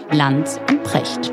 Lanz und Precht.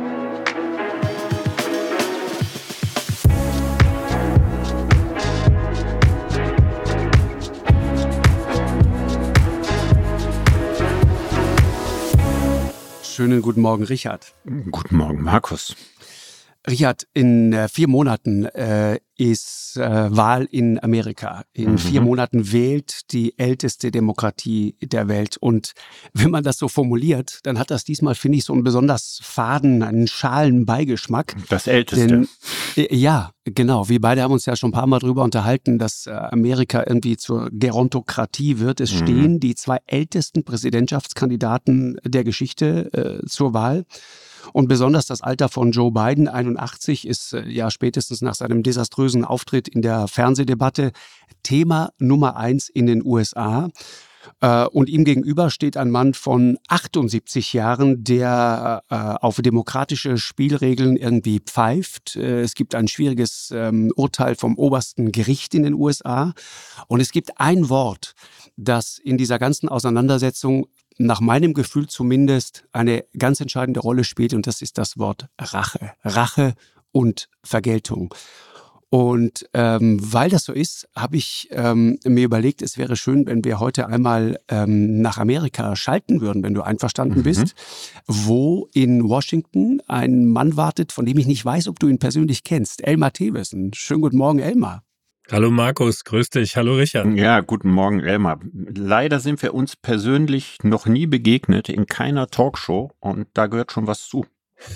Schönen guten Morgen, Richard. Guten Morgen, Markus. Richard, in 4 Monaten ist Wahl in Amerika. In 4 Monaten wählt die älteste Demokratie der Welt. Und wenn man das so formuliert, dann hat das diesmal, finde ich, so einen besonders faden, einen schalen Beigeschmack. Das Älteste. Denn, ja, genau. Wir beide haben uns ja schon ein paar Mal drüber unterhalten, dass Amerika irgendwie zur Gerontokratie wird. Es stehen die 2 ältesten Präsidentschaftskandidaten der Geschichte zur Wahl. Und besonders das Alter von Joe Biden, 81, ist ja spätestens nach seinem desaströsen Auftritt in der Fernsehdebatte Thema Nummer 1 in den USA. Und ihm gegenüber steht ein Mann von 78 Jahren, der auf demokratische Spielregeln irgendwie pfeift. Es gibt ein schwieriges Urteil vom obersten Gericht in den USA. Und es gibt ein Wort, das in dieser ganzen Auseinandersetzung nach meinem Gefühl zumindest eine ganz entscheidende Rolle spielt, und das ist das Wort Rache. Rache und Vergeltung. Und weil das so ist, habe ich mir überlegt, es wäre schön, wenn wir heute einmal nach Amerika schalten würden, wenn du einverstanden bist, wo in Washington ein Mann wartet, von dem ich nicht weiß, ob du ihn persönlich kennst. Elmar Thewissen. Schönen guten Morgen, Elmar. Hallo Markus, grüß dich. Hallo Richard. Ja, guten Morgen, Elmar. Leider sind wir uns persönlich noch nie begegnet, in keiner Talkshow, und da gehört schon was zu.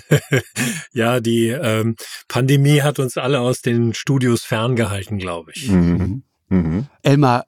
Ja, die Pandemie hat uns alle aus den Studios ferngehalten, glaube ich. Elmar,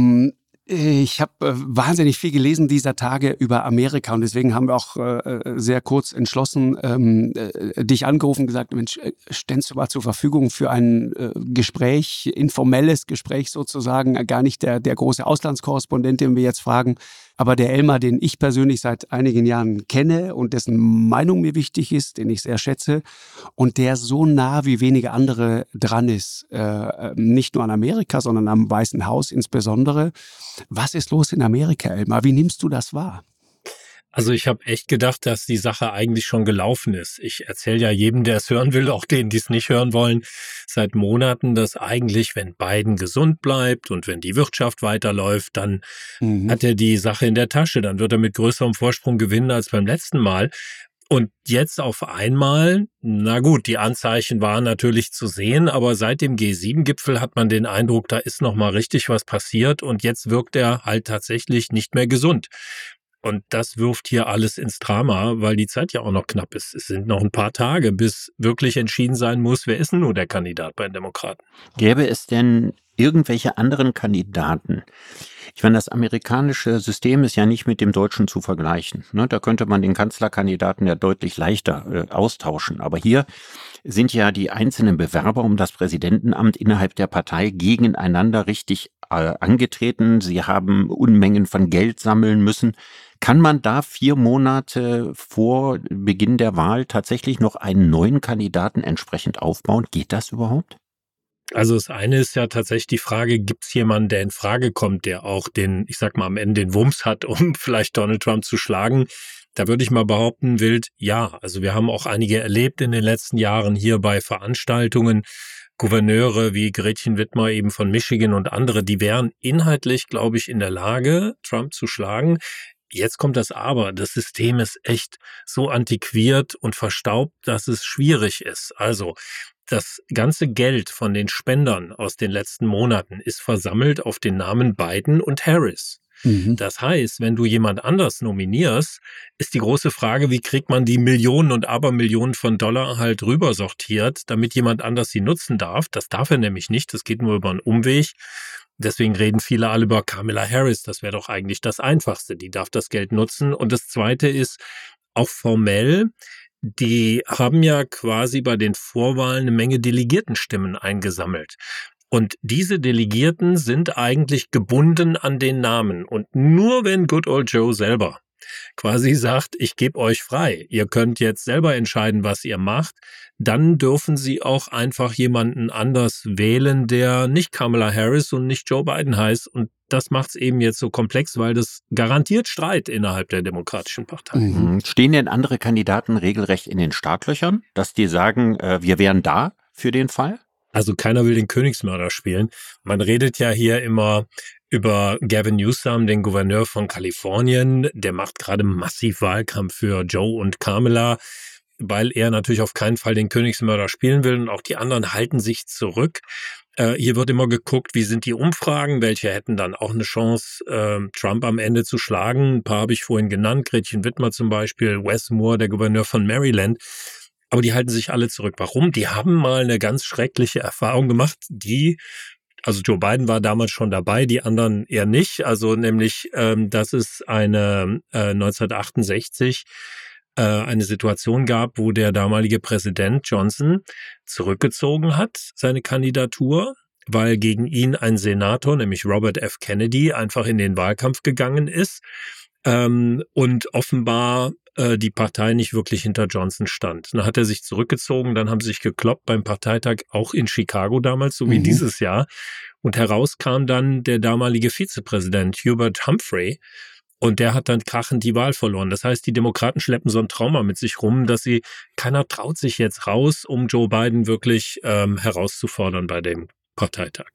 ich habe wahnsinnig viel gelesen dieser Tage über Amerika, und deswegen haben wir auch sehr kurz entschlossen dich angerufen und gesagt, Mensch, ständst du mal zur Verfügung für ein Gespräch, informelles Gespräch sozusagen, gar nicht der große Auslandskorrespondent, den wir jetzt fragen, aber der Elmar, den ich persönlich seit einigen Jahren kenne und dessen Meinung mir wichtig ist, den ich sehr schätze und der so nah wie wenige andere dran ist, nicht nur an Amerika, sondern am Weißen Haus insbesondere. Was ist los in Amerika, Elmar? Wie nimmst du das wahr? Also ich habe echt gedacht, dass die Sache eigentlich schon gelaufen ist. Ich erzähle ja jedem, der es hören will, auch denen, die es nicht hören wollen, seit Monaten, dass eigentlich, wenn Biden gesund bleibt und wenn die Wirtschaft weiterläuft, dann hat er die Sache in der Tasche. Dann wird er mit größerem Vorsprung gewinnen als beim letzten Mal. Und jetzt auf einmal, na gut, die Anzeichen waren natürlich zu sehen, aber seit dem G7-Gipfel hat man den Eindruck, da ist noch mal richtig was passiert, und jetzt wirkt er halt tatsächlich nicht mehr gesund. Und das wirft hier alles ins Drama, weil die Zeit ja auch noch knapp ist. Es sind noch ein paar Tage, bis wirklich entschieden sein muss, wer ist denn nur der Kandidat bei den Demokraten. Gäbe es denn irgendwelche anderen Kandidaten? Ich meine, das amerikanische System ist ja nicht mit dem deutschen zu vergleichen. Da könnte man den Kanzlerkandidaten ja deutlich leichter austauschen. Aber hier sind ja die einzelnen Bewerber um das Präsidentenamt innerhalb der Partei gegeneinander richtig angetreten. Sie haben Unmengen von Geld sammeln müssen. Kann man da 4 Monate vor Beginn der Wahl tatsächlich noch einen neuen Kandidaten entsprechend aufbauen? Geht das überhaupt? Also das eine ist ja tatsächlich die Frage, gibt es jemanden, der in Frage kommt, der auch den, ich sag mal, am Ende den Wumms hat, um vielleicht Donald Trump zu schlagen? Da würde ich mal behaupten, wild, ja. Also wir haben auch einige erlebt in den letzten Jahren hier bei Veranstaltungen. Gouverneure wie Gretchen Whitmer eben von Michigan und andere, die wären inhaltlich, glaube ich, in der Lage, Trump zu schlagen. Jetzt kommt das Aber. Das System ist echt so antiquiert und verstaubt, dass es schwierig ist. Also das ganze Geld von den Spendern aus den letzten Monaten ist versammelt auf den Namen Biden und Harris. Das heißt, wenn du jemand anders nominierst, ist die große Frage, wie kriegt man die Millionen und Abermillionen von Dollar halt rüber sortiert, damit jemand anders sie nutzen darf. Das darf er nämlich nicht, das geht nur über einen Umweg. Deswegen reden viele alle über Kamala Harris, das wäre doch eigentlich das Einfachste, die darf das Geld nutzen. Und das Zweite ist, auch formell, die haben ja quasi bei den Vorwahlen eine Menge Delegiertenstimmen eingesammelt. Und diese Delegierten sind eigentlich gebunden an den Namen. Und nur wenn Good Old Joe selber quasi sagt, ich gebe euch frei. Ihr könnt jetzt selber entscheiden, was ihr macht. Dann dürfen sie auch einfach jemanden anders wählen, der nicht Kamala Harris und nicht Joe Biden heißt. Und das macht es eben jetzt so komplex, weil das garantiert Streit innerhalb der Demokratischen Partei. Stehen denn andere Kandidaten regelrecht in den Startlöchern, dass die sagen, wir wären da für den Fall? Also keiner will den Königsmörder spielen. Man redet ja hier immer über Gavin Newsom, den Gouverneur von Kalifornien. Der macht gerade massiv Wahlkampf für Joe und Kamala, weil er natürlich auf keinen Fall den Königsmörder spielen will und auch die anderen halten sich zurück. Hier wird immer geguckt, wie sind die Umfragen, welche hätten dann auch eine Chance, Trump am Ende zu schlagen. Ein paar habe ich vorhin genannt, Gretchen Whitmer zum Beispiel, Wes Moore, der Gouverneur von Maryland. Aber die halten sich alle zurück. Warum? Die haben mal eine ganz schreckliche Erfahrung gemacht, also Joe Biden war damals schon dabei, die anderen eher nicht. Also nämlich, dass es 1968 eine Situation gab, wo der damalige Präsident Johnson zurückgezogen hat, seine Kandidatur, weil gegen ihn ein Senator, nämlich Robert F. Kennedy, einfach in den Wahlkampf gegangen ist und offenbar die Partei nicht wirklich hinter Johnson stand. Dann hat er sich zurückgezogen, dann haben sie sich gekloppt beim Parteitag, auch in Chicago damals, so wie dieses Jahr. Und heraus kam dann der damalige Vizepräsident Hubert Humphrey. Und der hat dann krachend die Wahl verloren. Das heißt, die Demokraten schleppen so ein Trauma mit sich rum, dass keiner traut sich jetzt raus, um Joe Biden wirklich herauszufordern bei dem Parteitag.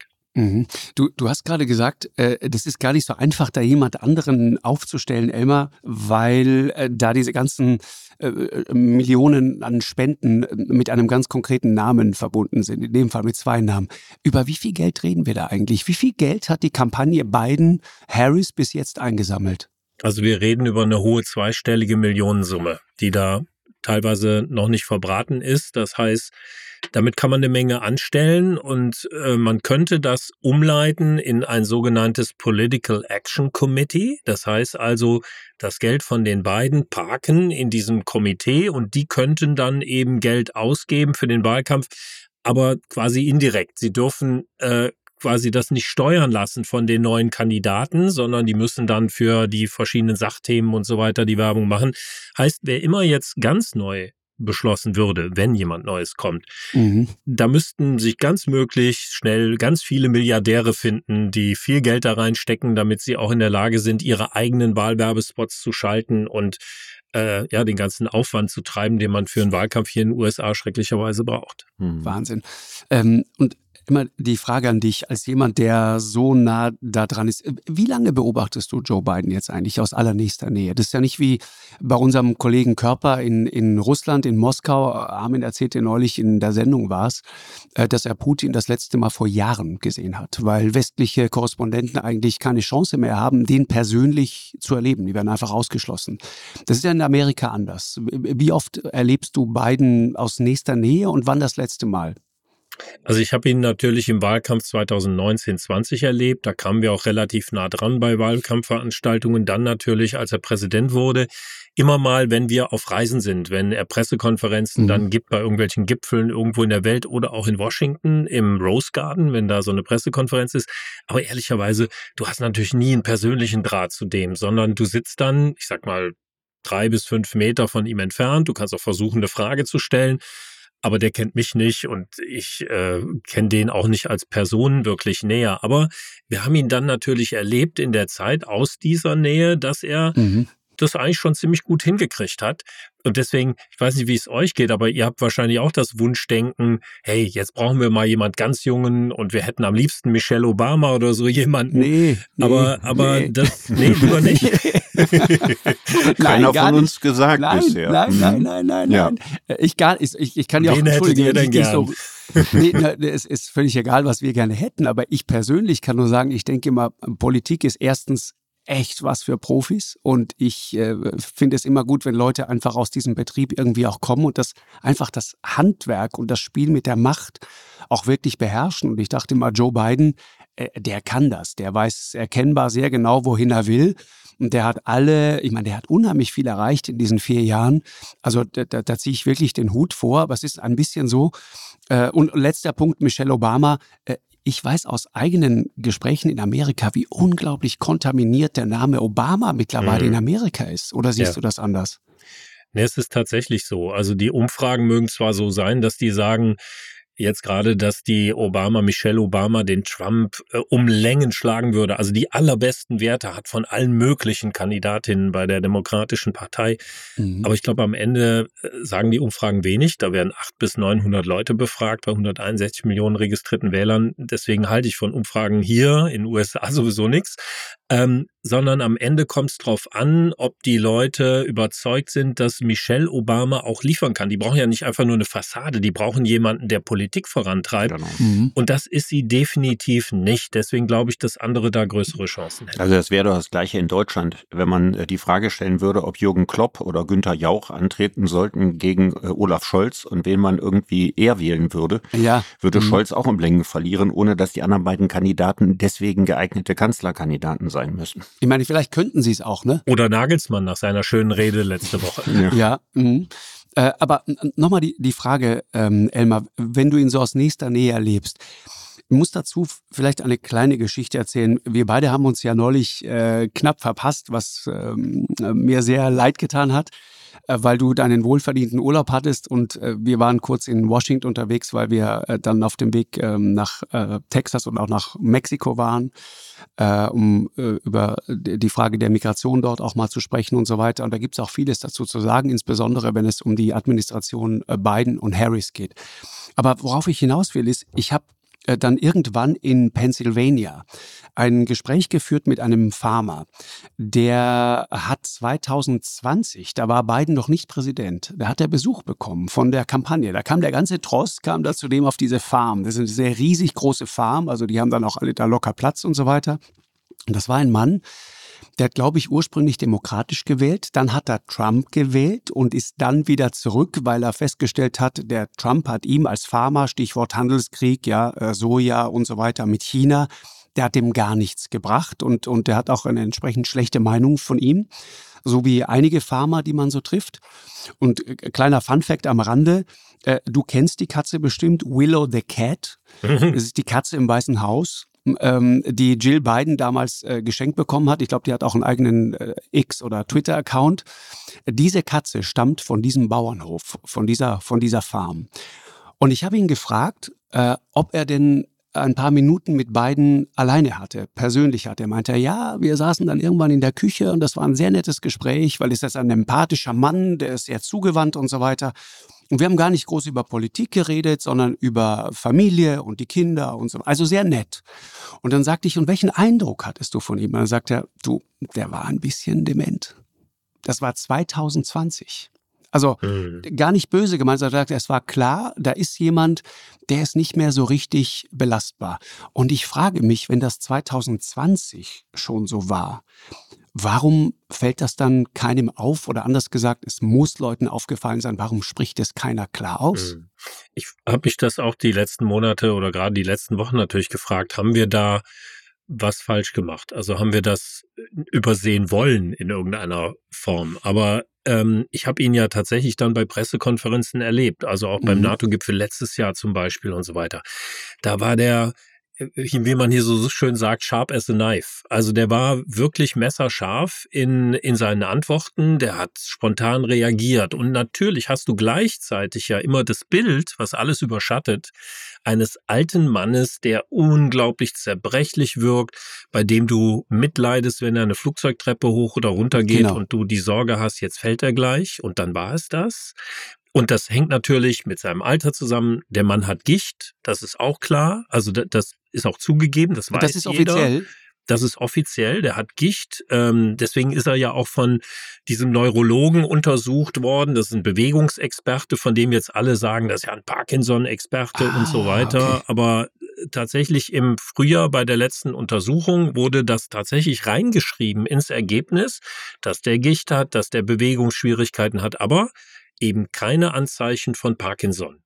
Du hast gerade gesagt, das ist gar nicht so einfach, da jemand anderen aufzustellen, Elmar, weil da diese ganzen Millionen an Spenden mit einem ganz konkreten Namen verbunden sind, in dem Fall mit 2 Namen. Über wie viel Geld reden wir da eigentlich? Wie viel Geld hat die Kampagne Biden-Harris bis jetzt eingesammelt? Also wir reden über eine hohe zweistellige Millionensumme, die da teilweise noch nicht verbraten ist. Das heißt, damit kann man eine Menge anstellen und man könnte das umleiten in ein sogenanntes Political Action Committee. Das heißt also, das Geld von den beiden parken in diesem Komitee und die könnten dann eben Geld ausgeben für den Wahlkampf, aber quasi indirekt. Sie dürfen quasi das nicht steuern lassen von den neuen Kandidaten, sondern die müssen dann für die verschiedenen Sachthemen und so weiter die Werbung machen. Heißt, wer immer jetzt ganz neu beschlossen würde, wenn jemand Neues kommt, da müssten sich ganz möglich schnell ganz viele Milliardäre finden, die viel Geld da reinstecken, damit sie auch in der Lage sind, ihre eigenen Wahlwerbespots zu schalten und den ganzen Aufwand zu treiben, den man für einen Wahlkampf hier in den USA schrecklicherweise braucht. Wahnsinn. Und immer die Frage an dich, als jemand, der so nah da dran ist. Wie lange beobachtest du Joe Biden jetzt eigentlich aus allernächster Nähe? Das ist ja nicht wie bei unserem Kollegen Körper in Russland, in Moskau. Armin erzählte neulich, in der Sendung war es, dass er Putin das letzte Mal vor Jahren gesehen hat, weil westliche Korrespondenten eigentlich keine Chance mehr haben, den persönlich zu erleben. Die werden einfach ausgeschlossen. Das ist ja in Amerika anders. Wie oft erlebst du Biden aus nächster Nähe und wann das letzte Mal? Also ich habe ihn natürlich im Wahlkampf 2019-20 erlebt. Da kamen wir auch relativ nah dran bei Wahlkampfveranstaltungen. Dann natürlich, als er Präsident wurde, immer mal, wenn wir auf Reisen sind, wenn er Pressekonferenzen dann gibt bei irgendwelchen Gipfeln irgendwo in der Welt oder auch in Washington im Rose Garden, wenn da so eine Pressekonferenz ist. Aber ehrlicherweise, du hast natürlich nie einen persönlichen Draht zu dem, sondern du sitzt dann, ich sag mal, 3 bis 5 Meter von ihm entfernt. Du kannst auch versuchen, eine Frage zu stellen. Aber der kennt mich nicht und ich kenne den auch nicht als Person wirklich näher. Aber wir haben ihn dann natürlich erlebt in der Zeit aus dieser Nähe, dass er das eigentlich schon ziemlich gut hingekriegt hat. Und deswegen, ich weiß nicht, wie es euch geht, aber ihr habt wahrscheinlich auch das Wunschdenken, hey, jetzt brauchen wir mal jemand ganz Jungen und wir hätten am liebsten Michelle Obama oder so jemanden. Nee, das, lieber nicht. Keiner von uns gesagt bisher. Nein. Ich kann ja auch entschuldigen. Es ist völlig egal, was wir gerne hätten, aber ich persönlich kann nur sagen, ich denke immer, Politik ist erstens echt was für Profis und ich finde es immer gut, wenn Leute einfach aus diesem Betrieb irgendwie auch kommen und das einfach das Handwerk und das Spiel mit der Macht auch wirklich beherrschen. Und ich dachte immer, Joe Biden, der kann das, der weiß erkennbar sehr genau, wohin er will. Und der hat der hat unheimlich viel erreicht in diesen 4 Jahren. Also da ziehe ich wirklich den Hut vor, aber es ist ein bisschen so. Und letzter Punkt, Michelle Obama, ich weiß aus eigenen Gesprächen in Amerika, wie unglaublich kontaminiert der Name Obama mittlerweile in Amerika ist. Oder siehst du das anders? Nee, es ist tatsächlich so. Also die Umfragen mögen zwar so sein, dass die sagen, jetzt gerade, dass die Michelle Obama den Trump um Längen schlagen würde. Also die allerbesten Werte hat von allen möglichen Kandidatinnen bei der Demokratischen Partei. Aber ich glaube, am Ende sagen die Umfragen wenig. Da werden 800 bis 900 Leute befragt bei 161 Millionen registrierten Wählern. Deswegen halte ich von Umfragen hier in den USA sowieso nichts. Sondern am Ende kommt es drauf an, ob die Leute überzeugt sind, dass Michelle Obama auch liefern kann. Die brauchen ja nicht einfach nur eine Fassade, die brauchen jemanden, der Politik vorantreibt. Genau. Und das ist sie definitiv nicht. Deswegen glaube ich, dass andere da größere Chancen hätten. Also das wäre doch das Gleiche in Deutschland, wenn man die Frage stellen würde, ob Jürgen Klopp oder Günther Jauch antreten sollten gegen Olaf Scholz und wen man irgendwie eher wählen würde, würde Scholz auch um Längen verlieren, ohne dass die anderen beiden Kandidaten deswegen geeignete Kanzlerkandidaten sein müssen. Ich meine, vielleicht könnten sie es auch, ne? Oder Nagelsmann nach seiner schönen Rede letzte Woche. Aber nochmal die Frage, Elmar, wenn du ihn so aus nächster Nähe erlebst, ich muss dazu vielleicht eine kleine Geschichte erzählen. Wir beide haben uns ja neulich knapp verpasst, was mir sehr leid getan hat, weil du deinen wohlverdienten Urlaub hattest und wir waren kurz in Washington unterwegs, weil wir dann auf dem Weg nach Texas und auch nach Mexiko waren, um über die Frage der Migration dort auch mal zu sprechen und so weiter. Und da gibt es auch vieles dazu zu sagen, insbesondere wenn es um die Administration Biden und Harris geht. Aber worauf ich hinaus will, ist, ich habe dann irgendwann in Pennsylvania ein Gespräch geführt mit einem Farmer, der hat 2020, da war Biden noch nicht Präsident, da hat er Besuch bekommen von der Kampagne. Da kam der ganze Tross, kam da zudem auf diese Farm. Das ist eine sehr riesig große Farm, also die haben dann auch alle da locker Platz und so weiter. Und das war ein Mann, der hat, glaube ich, ursprünglich demokratisch gewählt, dann hat er Trump gewählt und ist dann wieder zurück, weil er festgestellt hat, der Trump hat ihm als Farmer, Stichwort Handelskrieg, Soja und so weiter mit China, der hat ihm gar nichts gebracht und der hat auch eine entsprechend schlechte Meinung von ihm, so wie einige Farmer, die man so trifft. Und kleiner Funfact am Rande, du kennst die Katze bestimmt, Willow the Cat, das ist die Katze im Weißen Haus, die Jill Biden damals geschenkt bekommen hat. Ich glaube, die hat auch einen eigenen X- oder Twitter-Account. Diese Katze stammt von diesem Bauernhof, von dieser Farm. Und ich habe ihn gefragt, ob er denn ein paar Minuten mit Biden alleine hatte, persönlich hatte. Er meinte, ja, wir saßen dann irgendwann in der Küche und das war ein sehr nettes Gespräch, weil es ist ein empathischer Mann, der ist sehr zugewandt und so weiter. Und wir haben gar nicht groß über Politik geredet, sondern über Familie und die Kinder und so. Also sehr nett. Und dann sagte ich, und welchen Eindruck hattest du von ihm? Und dann sagt er, der war ein bisschen dement. Das war 2020. Also gar nicht böse gemeint, sondern er sagte, es war klar, da ist jemand, der ist nicht mehr so richtig belastbar. Und ich frage mich, wenn das 2020 schon so war, warum fällt das dann keinem auf? Oder anders gesagt, es muss Leuten aufgefallen sein, warum spricht es keiner klar aus? Ich habe mich das auch die letzten Monate oder gerade die letzten Wochen natürlich gefragt, haben wir da was falsch gemacht? Also haben wir das übersehen wollen in irgendeiner Form? Aber ich habe ihn ja tatsächlich dann bei Pressekonferenzen erlebt, also auch beim NATO-Gipfel letztes Jahr zum Beispiel und so weiter. Da war der, wie man hier so schön sagt, sharp as a knife. Also der war wirklich messerscharf in seinen Antworten, der hat spontan reagiert. Und natürlich hast du gleichzeitig ja immer das Bild, was alles überschattet, eines alten Mannes, der unglaublich zerbrechlich wirkt, bei dem du mitleidest, wenn er eine Flugzeugtreppe hoch oder runter geht und du die Sorge hast, jetzt fällt er gleich und dann war es das. Und das hängt natürlich mit seinem Alter zusammen. Der Mann hat Gicht, das ist auch klar. Also das ist auch zugegeben, das weiß jeder. Das ist offiziell? Das ist offiziell, der hat Gicht. Deswegen ist er ja auch von diesem Neurologen untersucht worden. Das ist ein Bewegungsexperte, von dem jetzt alle sagen, das ist ja ein Parkinson-Experte und so weiter. Okay. Aber tatsächlich im Frühjahr bei der letzten Untersuchung wurde das tatsächlich reingeschrieben ins Ergebnis, dass der Gicht hat, dass der Bewegungsschwierigkeiten hat, aber eben keine Anzeichen von Parkinson.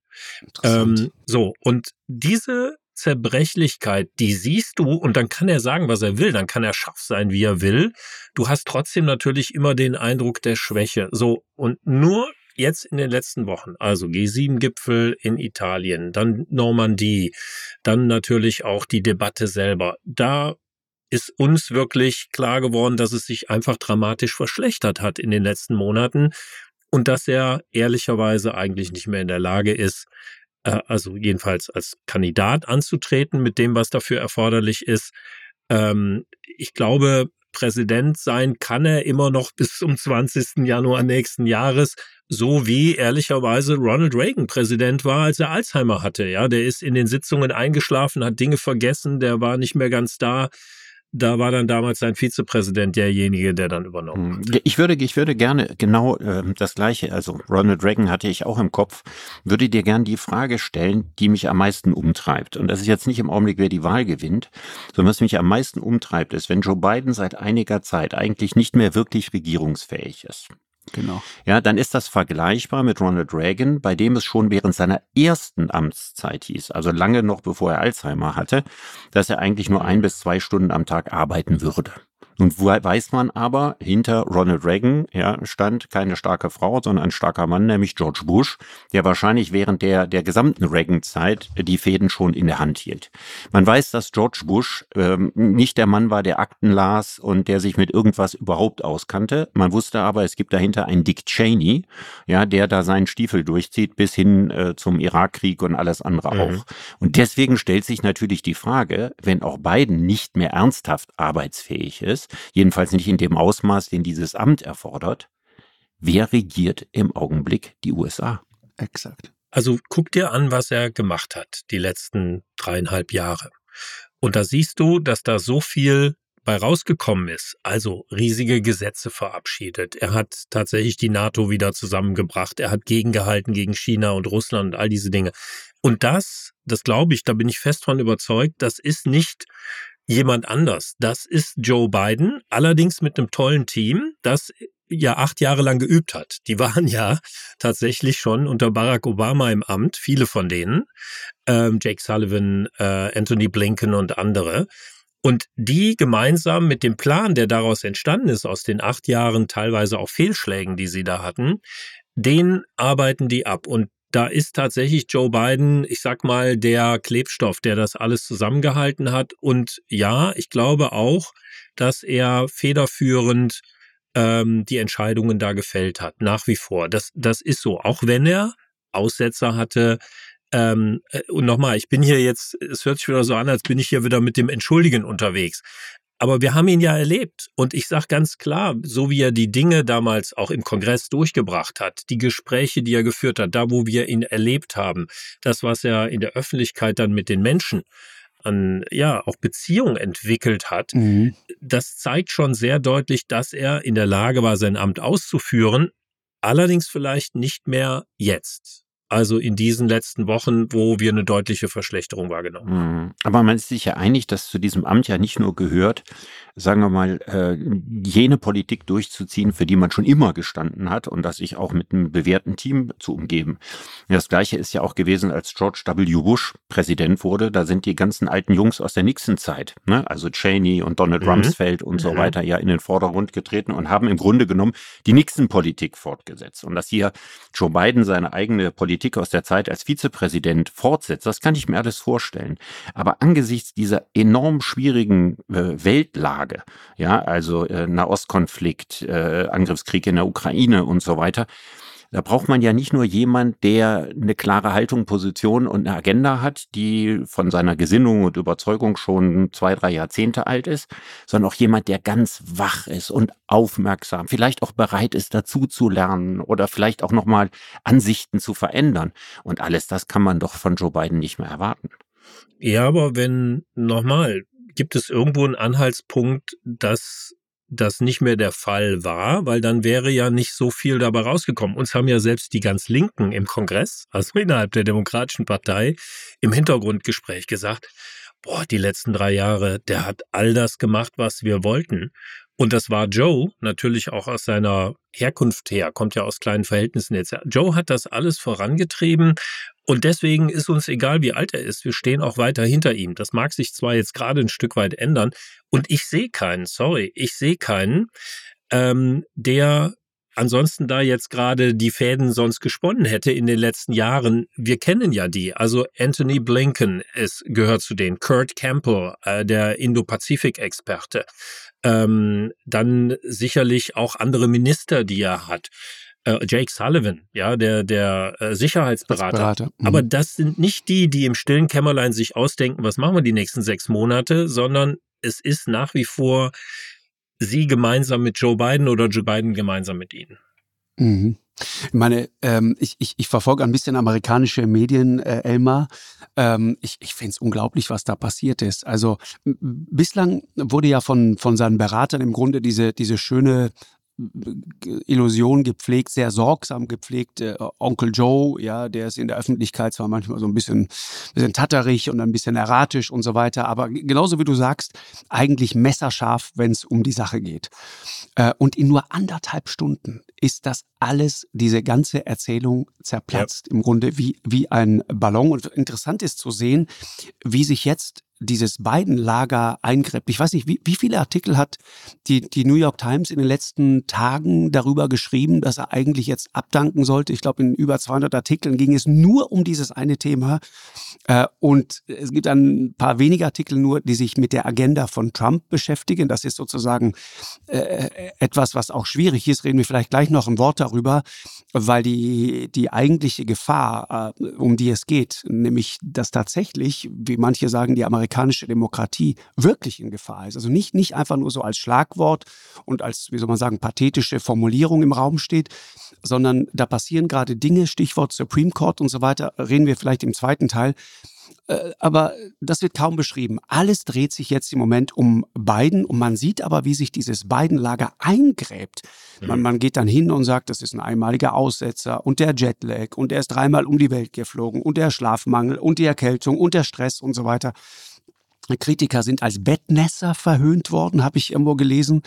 Und diese Zerbrechlichkeit, die siehst du und dann kann er sagen, was er will, dann kann er scharf sein, wie er will. Du hast trotzdem natürlich immer den Eindruck der Schwäche. So, und nur jetzt in den letzten Wochen, also G7-Gipfel in Italien, dann Normandie, dann natürlich auch die Debatte selber, da ist uns wirklich klar geworden, dass es sich einfach dramatisch verschlechtert hat in den letzten Monaten und dass er ehrlicherweise eigentlich nicht mehr in der Lage ist, also jedenfalls als Kandidat anzutreten mit dem, was dafür erforderlich ist. Ich glaube, Präsident sein kann er immer noch bis zum 20. Januar nächsten Jahres, so wie ehrlicherweise Ronald Reagan Präsident war, als er Alzheimer hatte. Ja, der ist in den Sitzungen eingeschlafen, hat Dinge vergessen, der war nicht mehr ganz da. Da war dann damals sein Vizepräsident derjenige, der dann übernommen hat. Ich würde gerne genau das Gleiche, also Ronald Reagan hatte ich auch im Kopf, würde dir gerne die Frage stellen, die mich am meisten umtreibt. Und das ist jetzt nicht im Augenblick, wer die Wahl gewinnt, sondern was mich am meisten umtreibt, ist, wenn Joe Biden seit einiger Zeit eigentlich nicht mehr wirklich regierungsfähig ist. Genau. Ja, dann ist das vergleichbar mit Ronald Reagan, bei dem es schon während seiner ersten Amtszeit hieß, also lange noch bevor er Alzheimer hatte, dass er eigentlich nur 1 bis 2 Stunden am Tag arbeiten würde. Nun weiß man aber, hinter Ronald Reagan stand keine starke Frau, sondern ein starker Mann, nämlich George Bush, der wahrscheinlich während der gesamten Reagan-Zeit die Fäden schon in der Hand hielt. Man weiß, dass George Bush nicht der Mann war, der Akten las und der sich mit irgendwas überhaupt auskannte. Man wusste aber, es gibt dahinter einen Dick Cheney, der da seinen Stiefel durchzieht bis hin zum Irakkrieg und alles andere auch. Und deswegen stellt sich natürlich die Frage, wenn auch Biden nicht mehr ernsthaft arbeitsfähig ist, jedenfalls nicht in dem Ausmaß, den dieses Amt erfordert, wer regiert im Augenblick die USA? Exakt. Also guck dir an, was er gemacht hat die letzten 3,5 Jahre. Und da siehst du, dass da so viel bei rausgekommen ist, also riesige Gesetze verabschiedet. Er hat tatsächlich die NATO wieder zusammengebracht. Er hat gegengehalten gegen China und Russland und all diese Dinge. Und das glaube ich, da bin ich fest von überzeugt, das ist nicht jemand anders. Das ist Joe Biden, allerdings mit einem tollen Team, das ja 8 Jahre lang geübt hat. Die waren ja tatsächlich schon unter Barack Obama im Amt, viele von denen, Jake Sullivan, Anthony Blinken und andere. Und die gemeinsam mit dem Plan, der daraus entstanden ist, aus den 8 Jahren teilweise auch Fehlschlägen, die sie da hatten, den arbeiten die ab. Und da ist tatsächlich Joe Biden, ich sag mal, der Klebstoff, der das alles zusammengehalten hat. Und ja, ich glaube auch, dass er federführend die Entscheidungen da gefällt hat, nach wie vor. Das ist so, auch wenn er Aussetzer hatte. Und nochmal, ich bin hier jetzt, es hört sich wieder so an, als bin ich hier wieder mit dem Entschuldigen unterwegs. Aber wir haben ihn ja erlebt. Und ich sage ganz klar, so wie er die Dinge damals auch im Kongress durchgebracht hat, die Gespräche, die er geführt hat, da wo wir ihn erlebt haben, das, was er in der Öffentlichkeit dann mit den Menschen an, auch Beziehungen entwickelt hat, das zeigt schon sehr deutlich, dass er in der Lage war, sein Amt auszuführen, allerdings vielleicht nicht mehr jetzt. Also in diesen letzten Wochen, wo wir eine deutliche Verschlechterung wahrgenommen haben. Aber man ist sich ja einig, dass zu diesem Amt ja nicht nur gehört, sagen wir mal, jene Politik durchzuziehen, für die man schon immer gestanden hat und das sich auch mit einem bewährten Team zu umgeben. Das Gleiche ist ja auch gewesen, als George W. Bush Präsident wurde. Da sind die ganzen alten Jungs aus der Nixon-Zeit, also Cheney und Donald Rumsfeld und so weiter, ja in den Vordergrund getreten und haben im Grunde genommen die Nixon-Politik fortgesetzt. Und dass hier Joe Biden seine eigene Politik aus der Zeit als Vizepräsident fortsetzt, das kann ich mir alles vorstellen. Aber angesichts dieser enorm schwierigen Weltlage, also Nahostkonflikt, Angriffskrieg in der Ukraine und so weiter, da braucht man ja nicht nur jemand, der eine klare Haltung, Position und eine Agenda hat, die von seiner Gesinnung und Überzeugung schon 2, 3 Jahrzehnte alt ist, sondern auch jemand, der ganz wach ist und aufmerksam, vielleicht auch bereit ist, dazu zu lernen oder vielleicht auch nochmal Ansichten zu verändern. Und alles das kann man doch von Joe Biden nicht mehr erwarten. Ja, aber gibt es irgendwo einen Anhaltspunkt, dass das nicht mehr der Fall war, weil dann wäre ja nicht so viel dabei rausgekommen. Uns haben ja selbst die ganz Linken im Kongress, also innerhalb der Demokratischen Partei, im Hintergrundgespräch gesagt, die letzten 3 Jahre, der hat all das gemacht, was wir wollten. Und das war Joe, natürlich auch aus seiner Herkunft her, kommt ja aus kleinen Verhältnissen jetzt. Joe hat das alles vorangetrieben und deswegen ist uns egal, wie alt er ist, wir stehen auch weiter hinter ihm. Das mag sich zwar jetzt gerade ein Stück weit ändern und ich sehe keinen, der ansonsten da jetzt gerade die Fäden sonst gesponnen hätte in den letzten Jahren. Wir kennen ja die. Also Anthony Blinken gehört zu denen. Kurt Campbell, der Indo-Pazifik-Experte. Dann sicherlich auch andere Minister, die er hat. Jake Sullivan, ja, der Sicherheitsberater. Aber das sind nicht die im stillen Kämmerlein sich ausdenken, was machen wir die nächsten 6 Monate, sondern es ist nach wie vor Sie gemeinsam mit Joe Biden oder Joe Biden gemeinsam mit Ihnen. Mhm. Ich meine, ich verfolge ein bisschen amerikanische Medien, Elmar. Ich finde es unglaublich, was da passiert ist. Also bislang wurde ja von seinen Beratern im Grunde diese schöne Illusion gepflegt, sehr sorgsam gepflegt. Onkel Joe, ja, der ist in der Öffentlichkeit zwar manchmal so ein bisschen tatterig und ein bisschen erratisch und so weiter, aber genauso wie du sagst, eigentlich messerscharf, wenn es um die Sache geht. Und in nur 1,5 Stunden ist das alles, diese ganze Erzählung zerplatzt, im Grunde wie ein Ballon. Und interessant ist zu sehen, wie sich jetzt dieses Biden-Lager eingräbt. Ich weiß nicht, wie viele Artikel hat die New York Times in den letzten Tagen darüber geschrieben, dass er eigentlich jetzt abdanken sollte. Ich glaube, in über 200 Artikeln ging es nur um dieses eine Thema. Und es gibt ein paar wenige Artikel nur, die sich mit der Agenda von Trump beschäftigen. Das ist sozusagen etwas, was auch schwierig ist. Reden wir vielleicht gleich noch ein Wort darüber, weil die eigentliche Gefahr, um die es geht, nämlich, dass tatsächlich, wie manche sagen, die amerikanische Demokratie wirklich in Gefahr ist. Also nicht einfach nur so als Schlagwort und als, wie soll man sagen, pathetische Formulierung im Raum steht, sondern da passieren gerade Dinge, Stichwort Supreme Court und so weiter, reden wir vielleicht im zweiten Teil. Aber das wird kaum beschrieben. Alles dreht sich jetzt im Moment um Biden und man sieht aber, wie sich dieses Biden-Lager eingräbt. Man geht dann hin und sagt, das ist ein einmaliger Aussetzer und der Jetlag und er ist 3-mal um die Welt geflogen und der Schlafmangel und die Erkältung und der Stress und so weiter. Kritiker sind als Bettnässer verhöhnt worden, habe ich irgendwo gelesen.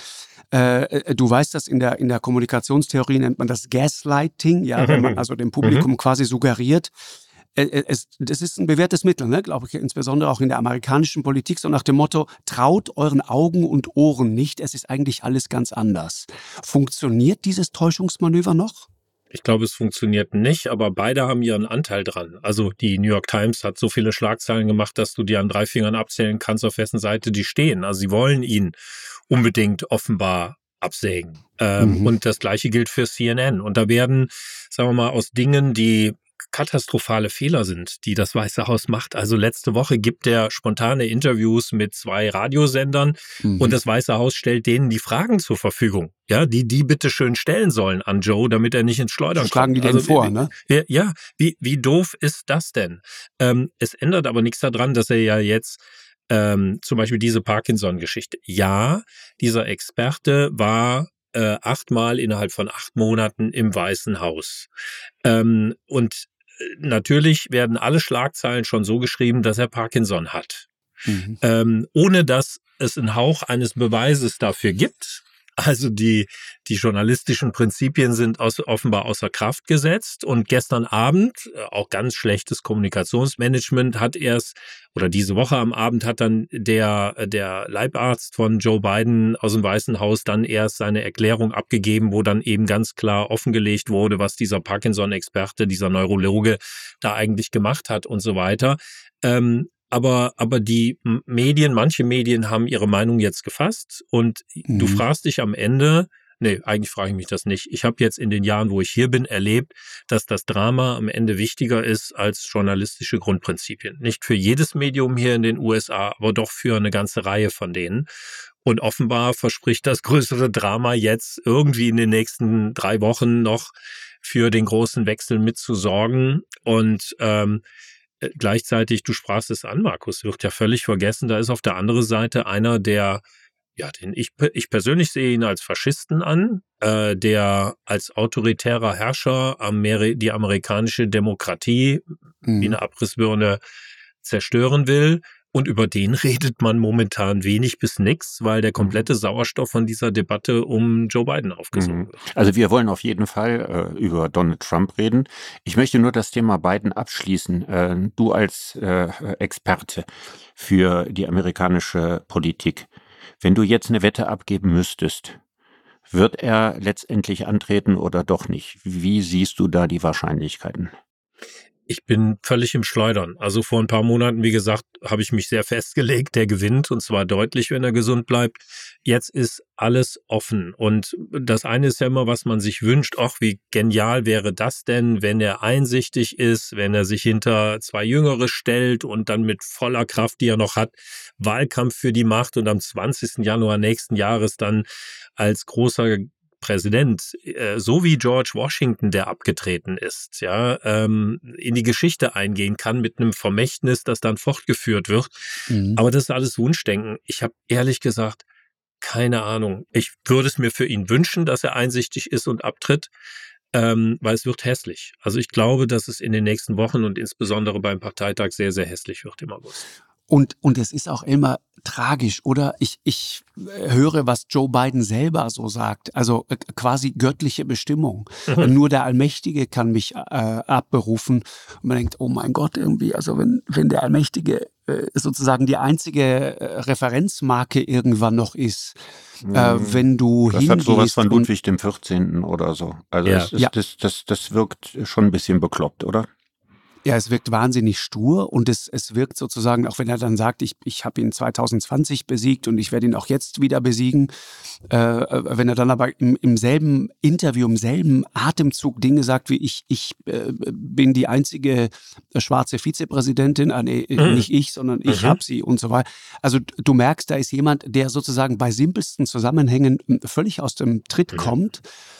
Du weißt, dass in der Kommunikationstheorie nennt man das Gaslighting, ja, wenn man also dem Publikum quasi suggeriert, das ist ein bewährtes Mittel, ne, glaube ich, insbesondere auch in der amerikanischen Politik, so nach dem Motto, traut euren Augen und Ohren nicht, es ist eigentlich alles ganz anders. Funktioniert dieses Täuschungsmanöver noch? Ich glaube, es funktioniert nicht, aber beide haben ihren Anteil dran. Also die New York Times hat so viele Schlagzeilen gemacht, dass du die an 3 Fingern abzählen kannst, auf wessen Seite die stehen. Also sie wollen ihn unbedingt offenbar absägen. Und das Gleiche gilt für CNN. Und da werden, sagen wir mal, aus Dingen, die katastrophale Fehler sind, die das Weiße Haus macht. Also letzte Woche gibt er spontane Interviews mit 2 Radiosendern und das Weiße Haus stellt denen die Fragen zur Verfügung, ja, die bitte schön stellen sollen an Joe, damit er nicht ins Schleudern kommt. Schlagen die denen vor, ne? Ja, wie doof ist das denn? Es ändert aber nichts daran, dass er ja jetzt zum Beispiel diese Parkinson-Geschichte. Ja, dieser Experte war 8-mal innerhalb von 8 Monaten im Weißen Haus. Und natürlich werden alle Schlagzeilen schon so geschrieben, dass er Parkinson hat. Ohne dass es einen Hauch eines Beweises dafür gibt. Also die journalistischen Prinzipien sind offenbar außer Kraft gesetzt. Und gestern Abend, auch ganz schlechtes Kommunikationsmanagement, diese Woche am Abend hat dann der Leibarzt von Joe Biden aus dem Weißen Haus dann erst seine Erklärung abgegeben, wo dann eben ganz klar offengelegt wurde, was dieser Parkinson-Experte, dieser Neurologe da eigentlich gemacht hat und so weiter. Aber die manche Medien haben ihre Meinung jetzt gefasst und du fragst dich am Ende, eigentlich frage ich mich das nicht. Ich habe jetzt in den Jahren, wo ich hier bin, erlebt, dass das Drama am Ende wichtiger ist als journalistische Grundprinzipien. Nicht für jedes Medium hier in den USA, aber doch für eine ganze Reihe von denen. Und offenbar verspricht das größere Drama jetzt irgendwie in den nächsten 3 Wochen noch für den großen Wechsel mitzusorgen. Und gleichzeitig, du sprachst es an, Markus, wird ja völlig vergessen, da ist auf der anderen Seite einer, den ich persönlich sehe ihn als Faschisten an, der als autoritärer Herrscher die amerikanische Demokratie wie eine Abrissbirne zerstören will. Und über den redet man momentan wenig bis nix, weil der komplette Sauerstoff von dieser Debatte um Joe Biden aufgesogen wird. Also wir wollen auf jeden Fall über Donald Trump reden. Ich möchte nur das Thema Biden abschließen. Du als Experte für die amerikanische Politik, wenn du jetzt eine Wette abgeben müsstest, Wird er letztendlich antreten oder doch nicht? Wie siehst du da die Wahrscheinlichkeiten? Ich bin völlig im Schleudern. Also vor ein paar Monaten, wie gesagt, habe ich mich sehr festgelegt, der gewinnt und zwar deutlich, wenn er gesund bleibt. Jetzt ist alles offen und das eine ist ja immer, was man sich wünscht. Ach, wie genial wäre das denn, wenn er einsichtig ist, wenn er sich hinter zwei Jüngere stellt und dann mit voller Kraft, die er noch hat, Wahlkampf für die Macht und am 20. Januar nächsten Jahres dann als großer Präsident, so wie George Washington, der abgetreten ist, in die Geschichte eingehen kann mit einem Vermächtnis, das dann fortgeführt wird. Aber das ist alles Wunschdenken. Ich habe ehrlich gesagt keine Ahnung. Ich würde es mir für ihn wünschen, dass er einsichtig ist und abtritt, weil es wird hässlich. Also ich glaube, dass es in den nächsten Wochen und insbesondere beim Parteitag sehr, sehr hässlich wird im August. Und es ist auch immer tragisch, oder? Ich höre, was Joe Biden selber so sagt, also quasi göttliche Bestimmung. Nur der Allmächtige kann mich abberufen. Und man denkt, oh mein Gott, irgendwie, also wenn der Allmächtige sozusagen die einzige Referenzmarke irgendwann noch ist, wenn du das hingehst. Das hat sowas von Ludwig dem 14. oder so. Also das wirkt schon ein bisschen bekloppt, oder? Ja, es wirkt wahnsinnig stur und es wirkt sozusagen, auch wenn er dann sagt, ich habe ihn 2020 besiegt und ich werde ihn auch jetzt wieder besiegen, wenn er dann aber im selben Interview, im selben Atemzug Dinge sagt wie ich bin die einzige schwarze Vizepräsidentin, nicht ich, sondern ich habe sie und so weiter. Also du merkst, da ist jemand, der sozusagen bei simpelsten Zusammenhängen völlig aus dem Tritt kommt.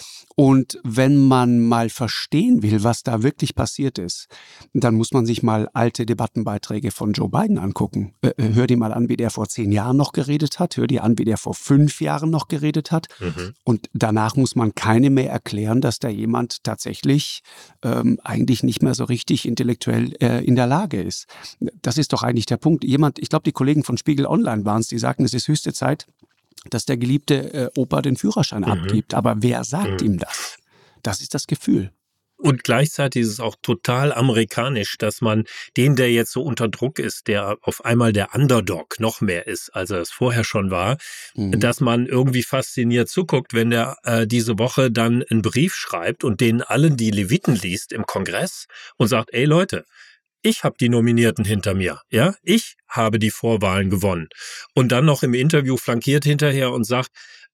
Und wenn man mal verstehen will, was da wirklich passiert ist, dann muss man sich mal alte Debattenbeiträge von Joe Biden angucken. Hör dir mal an, wie der vor 10 Jahren noch geredet hat. Hör dir an, wie der vor 5 Jahren noch geredet hat. Und danach muss man keine mehr erklären, dass da jemand tatsächlich eigentlich nicht mehr so richtig intellektuell in der Lage ist. Das ist doch eigentlich der Punkt. Ich glaube, die Kollegen von Spiegel Online waren es, die sagten, es ist höchste Zeit, dass der geliebte Opa den Führerschein abgibt. Aber wer sagt ihm das? Das ist das Gefühl. Und gleichzeitig ist es auch total amerikanisch, dass man den, der jetzt so unter Druck ist, der auf einmal der Underdog noch mehr ist, als er es vorher schon war, dass man irgendwie fasziniert zuguckt, wenn der diese Woche dann einen Brief schreibt und denen allen die Leviten liest im Kongress und sagt, ey Leute, ich habe die Nominierten hinter mir, ja, ich habe die Vorwahlen gewonnen. Und dann noch im Interview flankiert hinterher und sagt,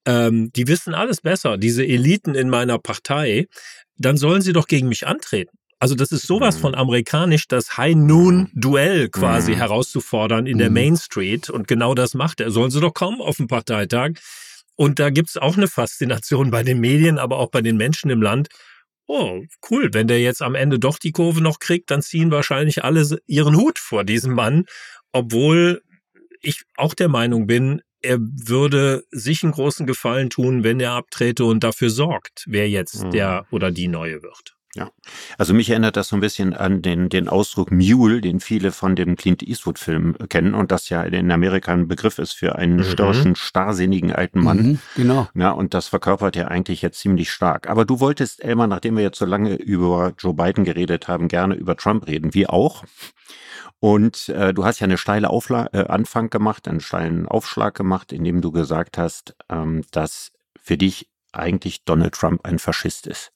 die wissen alles besser, diese Eliten in meiner Partei, dann sollen sie doch gegen mich antreten. Also das ist sowas von amerikanisch, das High-Noon-Duell quasi herauszufordern in der Main Street und genau das macht er. Sollen sie doch kommen auf den Parteitag. Und da gibt's auch eine Faszination bei den Medien, aber auch bei den Menschen im Land. Oh, cool, wenn der jetzt am Ende doch die Kurve noch kriegt, dann ziehen wahrscheinlich alle ihren Hut vor diesem Mann, obwohl ich auch der Meinung bin, er würde sich einen großen Gefallen tun, wenn er abtrete und dafür sorgt, wer jetzt der oder die Neue wird. Ja, also mich erinnert das so ein bisschen an den Ausdruck Mule, den viele von dem Clint Eastwood-Film kennen und das ja in Amerika ein Begriff ist für einen störrischen, starrsinnigen alten Mann. Genau. Ja, und das verkörpert er eigentlich jetzt ziemlich stark. Aber du wolltest, Elmar, nachdem wir jetzt so lange über Joe Biden geredet haben, gerne über Trump reden, wir auch. Und du hast ja eine steile Anfang gemacht, einen steilen Aufschlag gemacht, indem du gesagt hast, dass für dich eigentlich Donald Trump ein Faschist ist.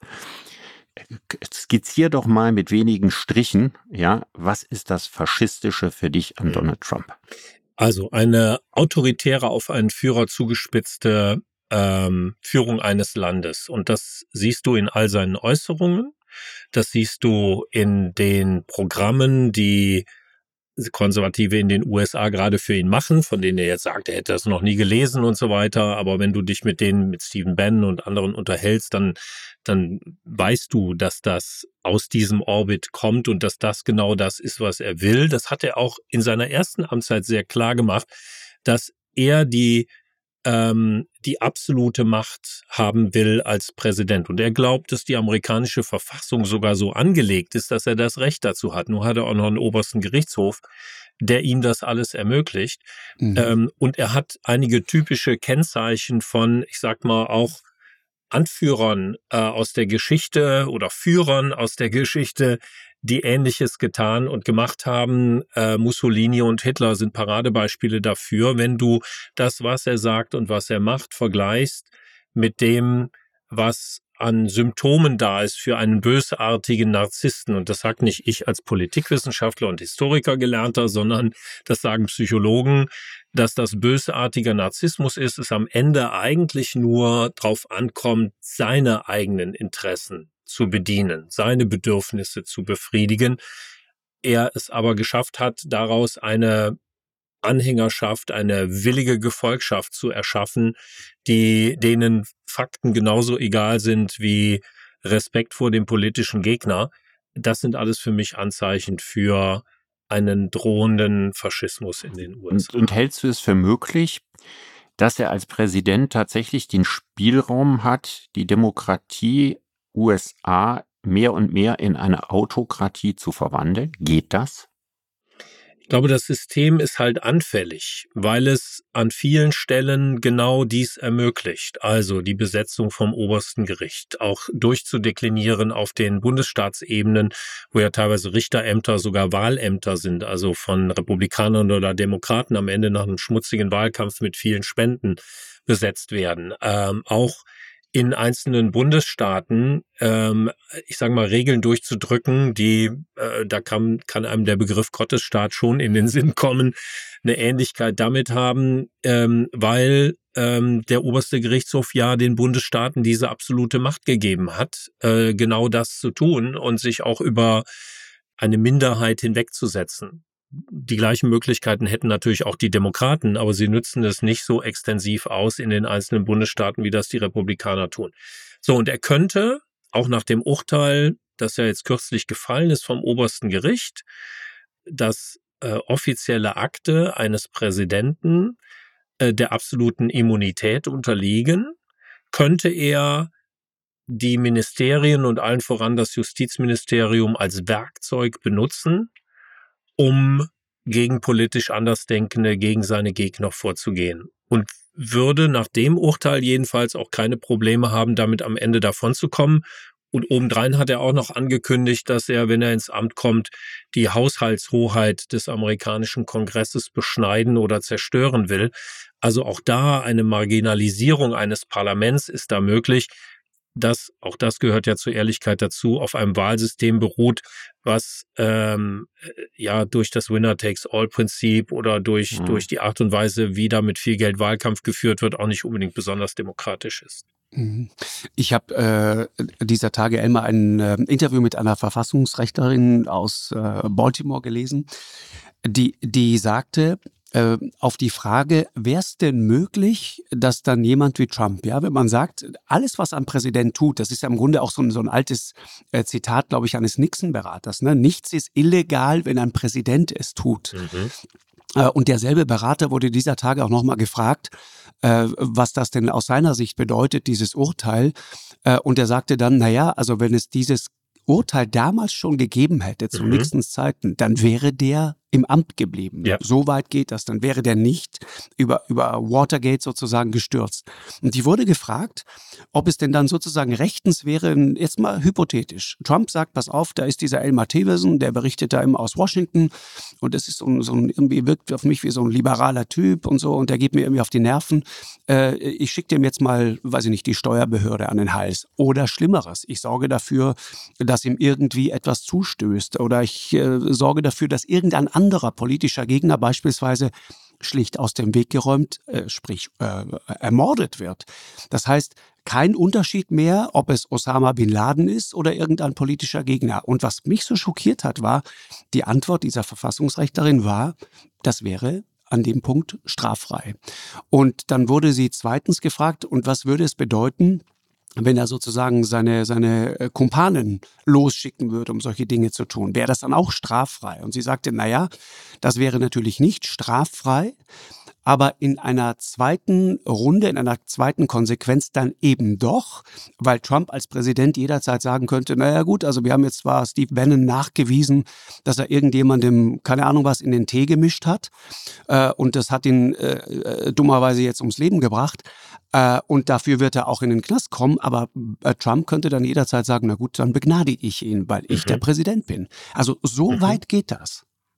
Skizzier doch mal mit wenigen Strichen, ja, was ist das Faschistische für dich an Donald Trump? Also eine autoritäre, auf einen Führer zugespitzte Führung eines Landes. Und das siehst du in all seinen Äußerungen, das siehst du in den Programmen, die Konservative in den USA gerade für ihn machen, von denen er jetzt sagt, er hätte das noch nie gelesen und so weiter. Aber wenn du dich mit Stephen Bannon und anderen unterhältst, dann weißt du, dass das aus diesem Orbit kommt und dass das genau das ist, was er will. Das hat er auch in seiner ersten Amtszeit sehr klar gemacht, dass er die absolute Macht haben will als Präsident. Und er glaubt, dass die amerikanische Verfassung sogar so angelegt ist, dass er das Recht dazu hat. Nur hat er auch noch einen obersten Gerichtshof, der ihm das alles ermöglicht. Und er hat einige typische Kennzeichen von, ich sag mal, auch Anführern aus der Geschichte oder Führern aus der Geschichte, die Ähnliches getan und gemacht haben. Mussolini und Hitler sind Paradebeispiele dafür. Wenn du das, was er sagt und was er macht, vergleichst mit dem, was an Symptomen da ist für einen bösartigen Narzissten. Und das sagt nicht ich als Politikwissenschaftler und Historiker Gelernter, sondern das sagen Psychologen, dass das bösartiger Narzissmus ist, es am Ende eigentlich nur drauf ankommt, seine eigenen Interessen zu bedienen, seine Bedürfnisse zu befriedigen. Er es aber geschafft hat, daraus eine Anhängerschaft, eine willige Gefolgschaft zu erschaffen, denen Fakten genauso egal sind wie Respekt vor dem politischen Gegner. Das sind alles für mich Anzeichen für einen drohenden Faschismus in den USA. Und hältst du es für möglich, dass er als Präsident tatsächlich den Spielraum hat, die Demokratie USA mehr und mehr in eine Autokratie zu verwandeln? Geht das? Ich glaube, das System ist halt anfällig, weil es an vielen Stellen genau dies ermöglicht. Also die Besetzung vom obersten Gericht, auch durchzudeklinieren auf den Bundesstaatsebenen, wo ja teilweise Richterämter sogar Wahlämter sind, also von Republikanern oder Demokraten am Ende nach einem schmutzigen Wahlkampf mit vielen Spenden besetzt werden. Auch in einzelnen Bundesstaaten, ich sage mal, Regeln durchzudrücken, die, da kann einem der Begriff Gottesstaat schon in den Sinn kommen, eine Ähnlichkeit damit haben, weil der oberste Gerichtshof ja den Bundesstaaten diese absolute Macht gegeben hat, genau das zu tun und sich auch über eine Minderheit hinwegzusetzen. Die gleichen Möglichkeiten hätten natürlich auch die Demokraten, aber sie nützen es nicht so extensiv aus in den einzelnen Bundesstaaten, wie das die Republikaner tun. So, und er könnte, auch nach dem Urteil, das ja jetzt kürzlich gefallen ist vom obersten Gericht, das offizielle Akte eines Präsidenten der absoluten Immunität unterliegen, könnte er die Ministerien und allen voran das Justizministerium als Werkzeug benutzen, um gegen politisch Andersdenkende, gegen seine Gegner vorzugehen. Und würde nach dem Urteil jedenfalls auch keine Probleme haben, damit am Ende davonzukommen. Und obendrein hat er auch noch angekündigt, dass er, wenn er ins Amt kommt, die Haushaltshoheit des amerikanischen Kongresses beschneiden oder zerstören will. Also auch da eine Marginalisierung eines Parlaments ist da möglich. Auch das gehört ja zur Ehrlichkeit dazu, auf einem Wahlsystem beruht, was durch das Winner-Takes-all-Prinzip oder durch die Art und Weise, wie da mit viel Geld Wahlkampf geführt wird, auch nicht unbedingt besonders demokratisch ist. Ich habe dieser Tage einmal ein Interview mit einer Verfassungsrechtlerin aus Baltimore gelesen, die sagte, auf die Frage, wäre es denn möglich, dass dann jemand wie Trump, ja, wenn man sagt, alles, was ein Präsident tut, das ist ja im Grunde auch so ein altes Zitat, glaube ich, eines Nixon-Beraters, ne? Nichts ist illegal, wenn ein Präsident es tut. Und derselbe Berater wurde dieser Tage auch nochmal gefragt, was das denn aus seiner Sicht bedeutet, dieses Urteil. Und er sagte dann, naja, also wenn es dieses Urteil damals schon gegeben hätte, zu Nixons Zeiten, dann wäre der im Amt geblieben. Ja. So weit geht das. Dann wäre der nicht über Watergate sozusagen gestürzt. Und die wurde gefragt, ob es denn dann sozusagen rechtens wäre, jetzt mal hypothetisch. Trump sagt, pass auf, da ist dieser Elmer Theverson, der berichtet da immer aus Washington und das ist so ein irgendwie wirkt auf mich wie so ein liberaler Typ und so und der geht mir irgendwie auf die Nerven. Ich schicke dem jetzt mal, weiß ich nicht, die Steuerbehörde an den Hals. Oder Schlimmeres, ich sorge dafür, dass ihm irgendwie etwas zustößt oder ich sorge dafür, dass irgendein anderer politischer Gegner beispielsweise schlicht aus dem Weg geräumt, sprich ermordet wird. Das heißt, kein Unterschied mehr, ob es Osama Bin Laden ist oder irgendein politischer Gegner. Und was mich so schockiert hat, war, die Antwort dieser Verfassungsrechtlerin war, das wäre an dem Punkt straffrei. Und dann wurde sie zweitens gefragt, und was würde es bedeuten, wenn er sozusagen seine Kumpanen losschicken würde, um solche Dinge zu tun, wäre das dann auch straffrei? Und sie sagte, naja, das wäre natürlich nicht straffrei, aber in einer zweiten Runde, in einer zweiten Konsequenz dann eben doch, weil Trump als Präsident jederzeit sagen könnte, naja gut, also wir haben jetzt zwar Steve Bannon nachgewiesen, dass er irgendjemandem, keine Ahnung was, in den Tee gemischt hat und das hat ihn dummerweise jetzt ums Leben gebracht und dafür wird er auch in den Knast kommen, aber Trump könnte dann jederzeit sagen, na gut, dann begnadige ich ihn, weil ich der Präsident bin. Also so weit geht das.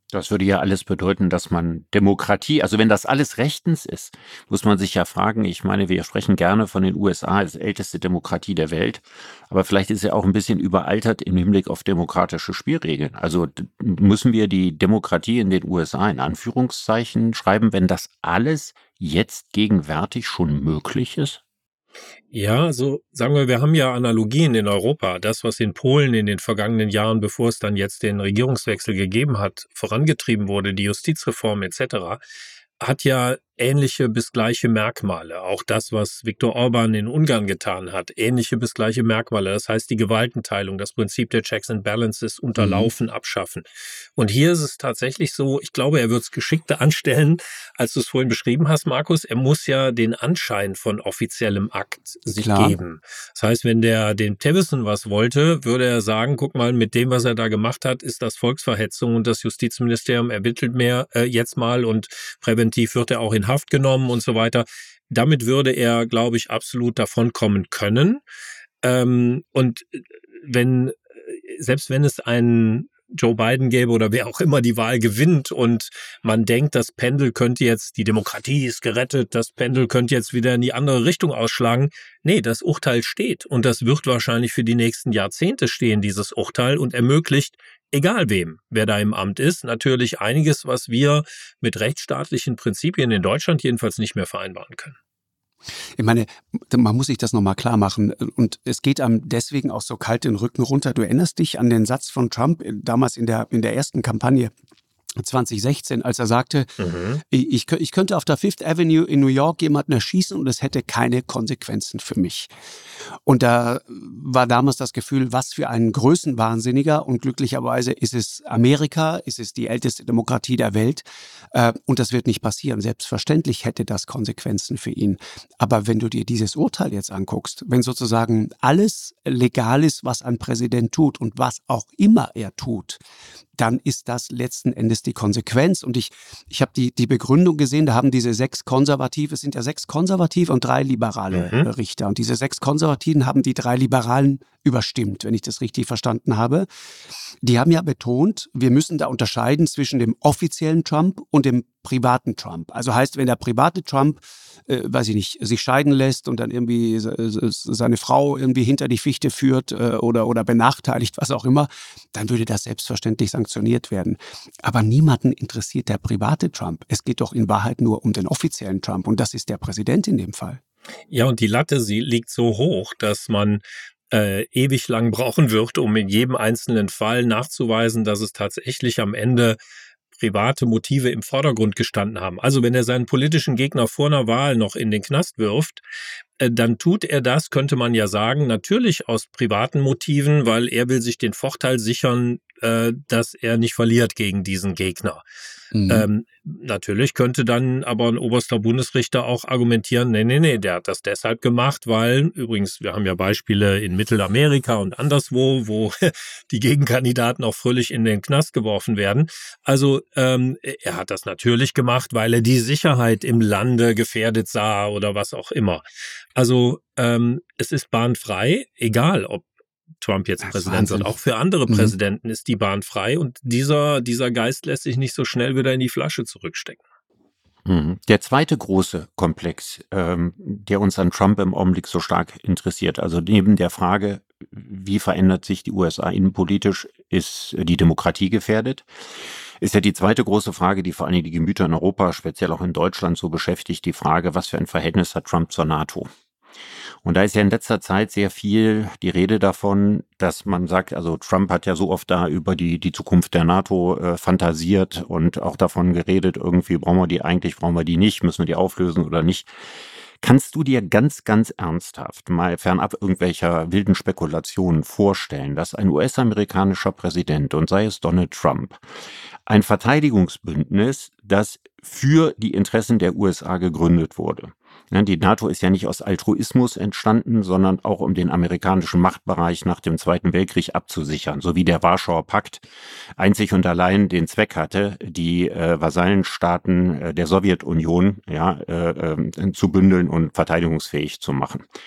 Das würde ja alles bedeuten, dass man Demokratie, also wenn das alles rechtens ist, muss man sich ja fragen, ich meine, wir sprechen gerne von den USA als älteste Demokratie der Welt, aber vielleicht ist ja auch ein bisschen überaltert im Hinblick auf demokratische Spielregeln. Also müssen wir die Demokratie in den USA in Anführungszeichen schreiben, wenn das alles jetzt gegenwärtig schon möglich ist? Ja, so sagen wir haben ja Analogien in Europa. Das, was in Polen in den vergangenen Jahren, bevor es dann jetzt den Regierungswechsel gegeben hat, vorangetrieben wurde, die Justizreform etc., hat ja ähnliche bis gleiche Merkmale. Auch das, was Viktor Orban in Ungarn getan hat, ähnliche bis gleiche Merkmale. Das heißt, die Gewaltenteilung, das Prinzip der Checks and Balances unterlaufen, abschaffen. Und hier ist es tatsächlich so, ich glaube, er wird es geschickter anstellen, als du es vorhin beschrieben hast, Markus. Er muss ja den Anschein von offiziellem Akt sich geben. Das heißt, wenn der dem Tevesen was wollte, würde er sagen, guck mal, mit dem, was er da gemacht hat, ist das Volksverhetzung und das Justizministerium ermittelt mehr jetzt mal und präventiv wird er auch in Haft genommen und so weiter. Damit würde er, glaube ich, absolut davonkommen können. Und selbst wenn es einen Joe Biden gäbe oder wer auch immer die Wahl gewinnt und man denkt, das Pendel könnte jetzt, die Demokratie ist gerettet, das Pendel könnte jetzt wieder in die andere Richtung ausschlagen. Nee, das Urteil steht und das wird wahrscheinlich für die nächsten Jahrzehnte stehen, dieses Urteil, und ermöglicht, egal wem, wer da im Amt ist, natürlich einiges, was wir mit rechtsstaatlichen Prinzipien in Deutschland jedenfalls nicht mehr vereinbaren können. Ich meine, man muss sich das nochmal klar machen und es geht einem deswegen auch so kalt den Rücken runter. Du erinnerst dich an den Satz von Trump damals in der ersten Kampagne 2016, als er sagte, ich könnte auf der Fifth Avenue in New York jemanden erschießen und es hätte keine Konsequenzen für mich. Und da war damals das Gefühl, was für ein Größenwahnsinniger, und glücklicherweise ist es Amerika, ist es die älteste Demokratie der Welt und das wird nicht passieren. Selbstverständlich hätte das Konsequenzen für ihn. Aber wenn du dir dieses Urteil jetzt anguckst, wenn sozusagen alles legal ist, was ein Präsident tut und was auch immer er tut, dann ist das letzten Endes die Konsequenz. Und ich habe die Begründung gesehen, da haben diese 6 Konservative, es sind ja 6 Konservative und 3 liberale Richter. Und diese 6 Konservativen haben die 3 Liberalen überstimmt, wenn ich das richtig verstanden habe. Die haben ja betont, wir müssen da unterscheiden zwischen dem offiziellen Trump und dem privaten Trump. Also heißt, wenn der private Trump, weiß ich nicht, sich scheiden lässt und dann irgendwie seine Frau irgendwie hinter die Fichte führt oder benachteiligt, was auch immer, dann würde das selbstverständlich sanktioniert werden. Aber niemanden interessiert der private Trump. Es geht doch in Wahrheit nur um den offiziellen Trump und das ist der Präsident in dem Fall. Ja, und die Latte, sie liegt so hoch, dass man ewig lang brauchen wird, um in jedem einzelnen Fall nachzuweisen, dass es tatsächlich am Ende private Motive im Vordergrund gestanden haben. Also wenn er seinen politischen Gegner vor einer Wahl noch in den Knast wirft, dann tut er das, könnte man ja sagen, natürlich aus privaten Motiven, weil er will sich den Vorteil sichern, dass er nicht verliert gegen diesen Gegner. Natürlich könnte dann aber ein oberster Bundesrichter auch argumentieren, nee, der hat das deshalb gemacht, weil, übrigens, wir haben ja Beispiele in Mittelamerika und anderswo, wo die Gegenkandidaten auch fröhlich in den Knast geworfen werden. Also er hat das natürlich gemacht, weil er die Sicherheit im Lande gefährdet sah oder was auch immer. Also es ist bahnfrei, egal ob Trump jetzt Präsident wird. Auch für andere Präsidenten ist die Bahn frei und dieser Geist lässt sich nicht so schnell wieder in die Flasche zurückstecken. Der zweite große Komplex, der uns an Trump im Augenblick so stark interessiert, also neben der Frage, wie verändert sich die USA innenpolitisch, ist die Demokratie gefährdet, ist ja die zweite große Frage, die vor allem die Gemüter in Europa, speziell auch in Deutschland so beschäftigt, die Frage, was für ein Verhältnis hat Trump zur NATO? Und da ist ja in letzter Zeit sehr viel die Rede davon, dass man sagt, also Trump hat ja so oft da über die Zukunft der NATO fantasiert und auch davon geredet, irgendwie brauchen wir die nicht, müssen wir die auflösen oder nicht. Kannst du dir ganz, ganz ernsthaft, mal fernab irgendwelcher wilden Spekulationen vorstellen, dass ein US-amerikanischer Präsident, und sei es Donald Trump, ein Verteidigungsbündnis, das für die Interessen der USA gegründet wurde? Die NATO ist ja nicht aus Altruismus entstanden, sondern auch um den amerikanischen Machtbereich nach dem Zweiten Weltkrieg abzusichern, so wie der Warschauer Pakt einzig und allein den Zweck hatte, die Vasallenstaaten der Sowjetunion zu bündeln und verteidigungsfähig zu machen.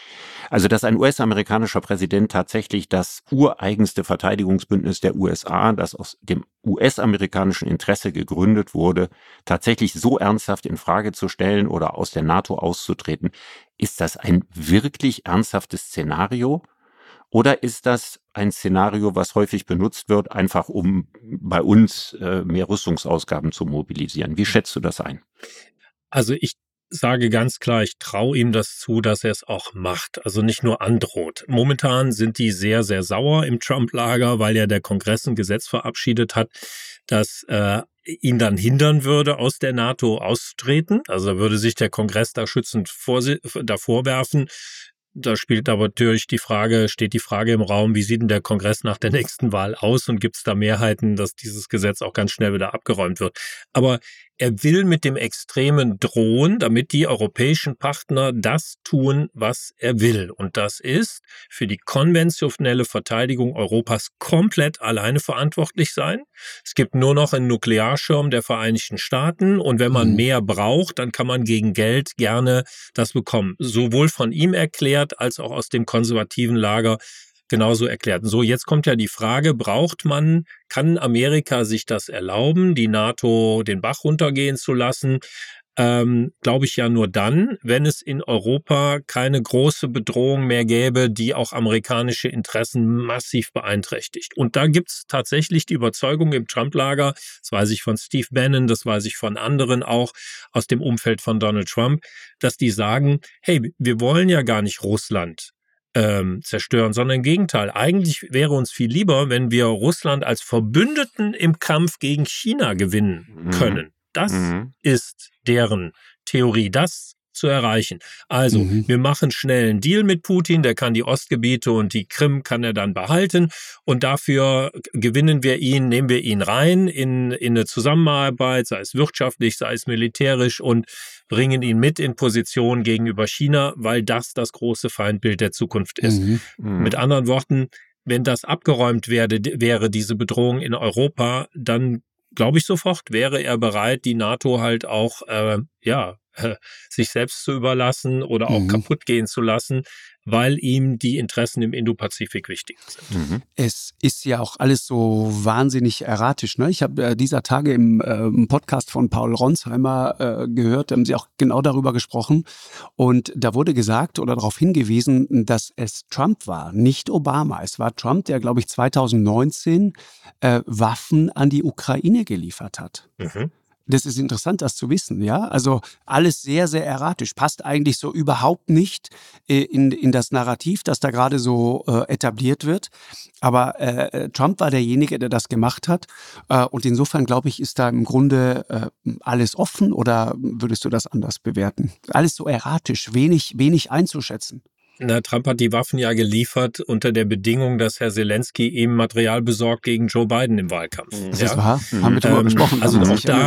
Also, dass ein US-amerikanischer Präsident tatsächlich das ureigenste Verteidigungsbündnis der USA, das aus dem US-amerikanischen Interesse gegründet wurde, tatsächlich so ernsthaft in Frage zu stellen oder aus der NATO auszutreten, ist das ein wirklich ernsthaftes Szenario? Oder ist das ein Szenario, was häufig benutzt wird, einfach um bei uns mehr Rüstungsausgaben zu mobilisieren? Wie schätzt du das ein? Also ich sage ganz klar, ich traue ihm das zu, dass er es auch macht, also nicht nur androht. Momentan sind die sehr, sehr sauer im Trump-Lager, weil ja der Kongress ein Gesetz verabschiedet hat, das ihn dann hindern würde, aus der NATO auszutreten. Also da würde sich der Kongress da schützend davor werfen. Da steht die Frage im Raum, wie sieht denn der Kongress nach der nächsten Wahl aus und gibt es da Mehrheiten, dass dieses Gesetz auch ganz schnell wieder abgeräumt wird. Aber er will mit dem Extremen drohen, damit die europäischen Partner das tun, was er will. Und das ist für die konventionelle Verteidigung Europas komplett alleine verantwortlich sein. Es gibt nur noch einen Nuklearschirm der Vereinigten Staaten. Und wenn man mehr braucht, dann kann man gegen Geld gerne das bekommen. Sowohl von ihm erklärt, als auch aus dem konservativen Lager genauso erklärt. So, jetzt kommt ja die Frage, kann Amerika sich das erlauben, die NATO den Bach runtergehen zu lassen? Glaube ich ja nur dann, wenn es in Europa keine große Bedrohung mehr gäbe, die auch amerikanische Interessen massiv beeinträchtigt. Und da gibt's tatsächlich die Überzeugung im Trump-Lager, das weiß ich von Steve Bannon, das weiß ich von anderen auch aus dem Umfeld von Donald Trump, dass die sagen, hey, wir wollen ja gar nicht Russland zerstören, sondern im Gegenteil. Eigentlich wäre uns viel lieber, wenn wir Russland als Verbündeten im Kampf gegen China gewinnen können. Das ist deren Theorie, das zu erreichen. Also, wir machen schnell einen Deal mit Putin, der kann die Ostgebiete und die Krim kann er dann behalten und dafür nehmen wir ihn rein in eine Zusammenarbeit, sei es wirtschaftlich, sei es militärisch und bringen ihn mit in Position gegenüber China, weil das große Feindbild der Zukunft ist. Mit anderen Worten, wenn das abgeräumt wäre diese Bedrohung in Europa, dann glaube ich sofort, wäre er bereit, die NATO halt auch sich selbst zu überlassen oder auch kaputt gehen zu lassen, weil ihm die Interessen im Indopazifik wichtig sind. Es ist ja auch alles so wahnsinnig erratisch. Ne? Ich habe dieser Tage im Podcast von Paul Ronsheimer gehört, da haben sie auch genau darüber gesprochen. Und da wurde gesagt oder darauf hingewiesen, dass es Trump war, nicht Obama. Es war Trump, der, glaube ich, 2019 Waffen an die Ukraine geliefert hat. Das ist interessant, das zu wissen, ja. Also alles sehr, sehr erratisch. Passt eigentlich so überhaupt nicht in das Narrativ, das da gerade so etabliert wird. Aber Trump war derjenige, der das gemacht hat. Und insofern, glaube ich, ist da im Grunde alles offen. Oder würdest du das anders bewerten? Alles so erratisch, wenig einzuschätzen. Na, Trump hat die Waffen ja geliefert unter der Bedingung, dass Herr Zelensky ihm Material besorgt gegen Joe Biden im Wahlkampf. Das ist wahr. Haben wir darüber gesprochen. Also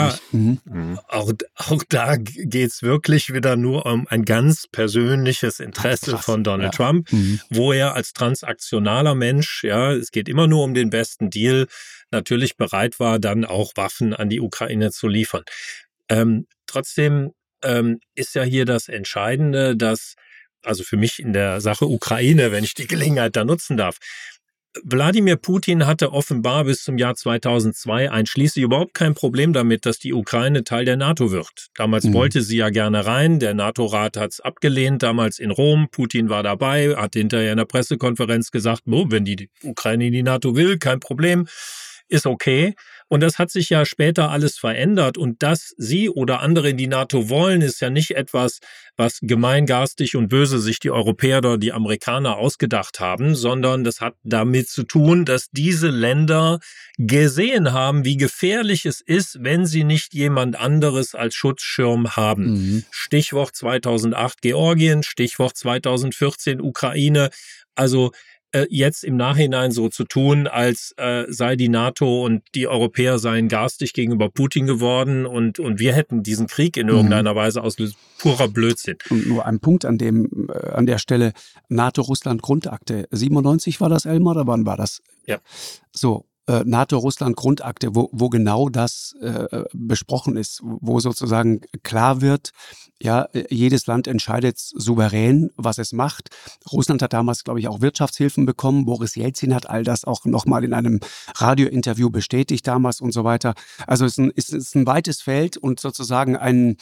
auch da geht's wirklich wieder nur um ein ganz persönliches Interesse von Donald Trump, wo er als transaktionaler Mensch, es geht immer nur um den besten Deal, natürlich bereit war, dann auch Waffen an die Ukraine zu liefern. Trotzdem ist ja hier das Entscheidende, dass also für mich in der Sache Ukraine, wenn ich die Gelegenheit da nutzen darf. Wladimir Putin hatte offenbar bis zum Jahr 2002 einschließlich überhaupt kein Problem damit, dass die Ukraine Teil der NATO wird. Damals wollte sie ja gerne rein, der NATO-Rat hat es abgelehnt, damals in Rom, Putin war dabei, hat hinterher in der Pressekonferenz gesagt, wenn die Ukraine in die NATO will, kein Problem, ist okay. Und das hat sich ja später alles verändert. Und dass sie oder andere in die NATO wollen, ist ja nicht etwas, was gemeingarstig und böse sich die Europäer oder die Amerikaner ausgedacht haben, sondern das hat damit zu tun, dass diese Länder gesehen haben, wie gefährlich es ist, wenn sie nicht jemand anderes als Schutzschirm haben. Stichwort 2008 Georgien, Stichwort 2014 Ukraine. Also jetzt im Nachhinein so zu tun, als sei die NATO und die Europäer seien garstig gegenüber Putin geworden und wir hätten diesen Krieg in irgendeiner Weise auslöst, purer Blödsinn. Und nur ein Punkt an der Stelle, NATO-Russland-Grundakte. 97 war das, Elmar, oder wann war das? Ja. So, NATO-Russland-Grundakte, wo genau das besprochen ist, wo sozusagen klar wird, ja, jedes Land entscheidet souverän, was es macht. Russland hat damals, glaube ich, auch Wirtschaftshilfen bekommen. Boris Jelzin hat all das auch nochmal in einem Radiointerview bestätigt damals und so weiter. Also es ist ein weites Feld und sozusagen ein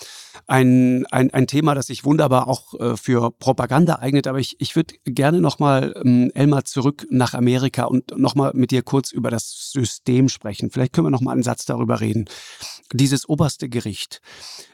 Thema, das sich wunderbar auch für Propaganda eignet. Aber ich würde gerne nochmal, Elmar, zurück nach Amerika und nochmal mit dir kurz über das System sprechen. Vielleicht können wir nochmal einen Satz darüber reden. Dieses oberste Gericht,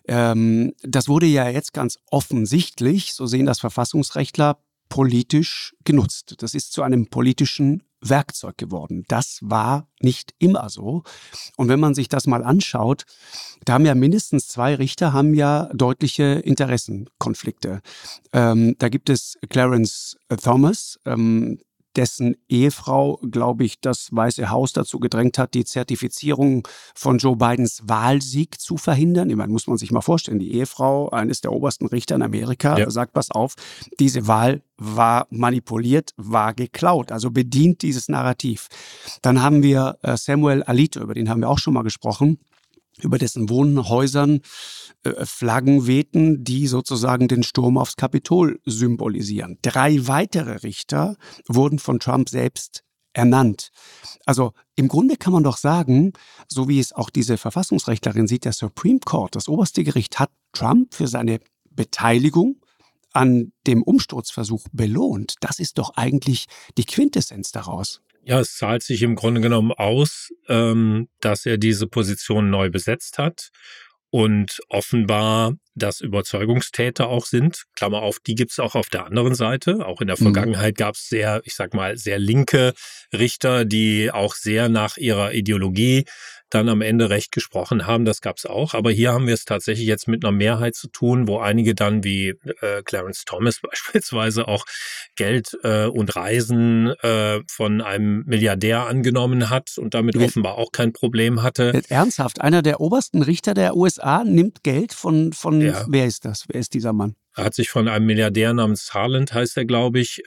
das wurde ja jetzt ganz offensichtlich, so sehen das Verfassungsrechtler, politisch genutzt. Das ist zu einem politischen Werkzeug geworden. Das war nicht immer so. Und wenn man sich das mal anschaut, da haben ja mindestens 2 Richter haben ja deutliche Interessenkonflikte. Da gibt es Clarence Thomas, dessen Ehefrau, glaube ich, das Weiße Haus dazu gedrängt hat, die Zertifizierung von Joe Bidens Wahlsieg zu verhindern. Ich meine, muss man sich mal vorstellen, die Ehefrau eines der obersten Richter in Amerika sagt, pass auf, diese Wahl war manipuliert, war geklaut, also bedient dieses Narrativ. Dann haben wir Samuel Alito, über den haben wir auch schon mal gesprochen, über dessen Wohnhäusern Flaggen wehten, die sozusagen den Sturm aufs Kapitol symbolisieren. 3 weitere Richter wurden von Trump selbst ernannt. Also im Grunde kann man doch sagen, so wie es auch diese Verfassungsrechtlerin sieht, der Supreme Court, das oberste Gericht, hat Trump für seine Beteiligung an dem Umsturzversuch belohnt. Das ist doch eigentlich die Quintessenz daraus. Ja, es zahlt sich im Grunde genommen aus, dass er diese Position neu besetzt hat und offenbar das Überzeugungstäter auch sind. Klammer auf, die gibt's auch auf der anderen Seite. Auch in der Vergangenheit gab's sehr linke Richter, die auch sehr nach ihrer Ideologie dann am Ende Recht gesprochen haben. Das gab's auch. Aber hier haben wir es tatsächlich jetzt mit einer Mehrheit zu tun, wo einige dann wie Clarence Thomas beispielsweise auch Geld und Reisen von einem Milliardär angenommen hat und damit offenbar auch kein Problem hatte. Ernsthaft, einer der obersten Richter der USA nimmt Geld von wer ist das? Wer ist dieser Mann? Er hat sich von einem Milliardär namens Harland, heißt er, glaube ich,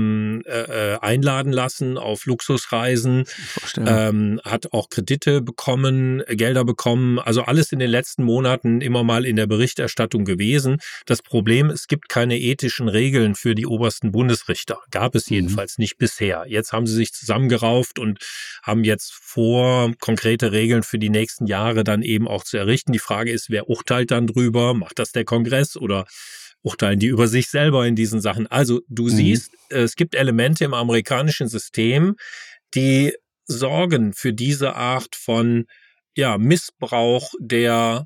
einladen lassen auf Luxusreisen, hat auch Kredite bekommen, Gelder bekommen, also alles in den letzten Monaten immer mal in der Berichterstattung gewesen. Das Problem, es gibt keine ethischen Regeln für die obersten Bundesrichter, gab es jedenfalls nicht bisher. Jetzt haben sie sich zusammengerauft und haben jetzt vor, konkrete Regeln für die nächsten Jahre dann eben auch zu errichten. Die Frage ist, wer urteilt dann drüber? Macht das der Kongress oder urteilen die über sich selber in diesen Sachen? Also du siehst, es gibt Elemente im amerikanischen System, die sorgen für diese Art von Missbrauch der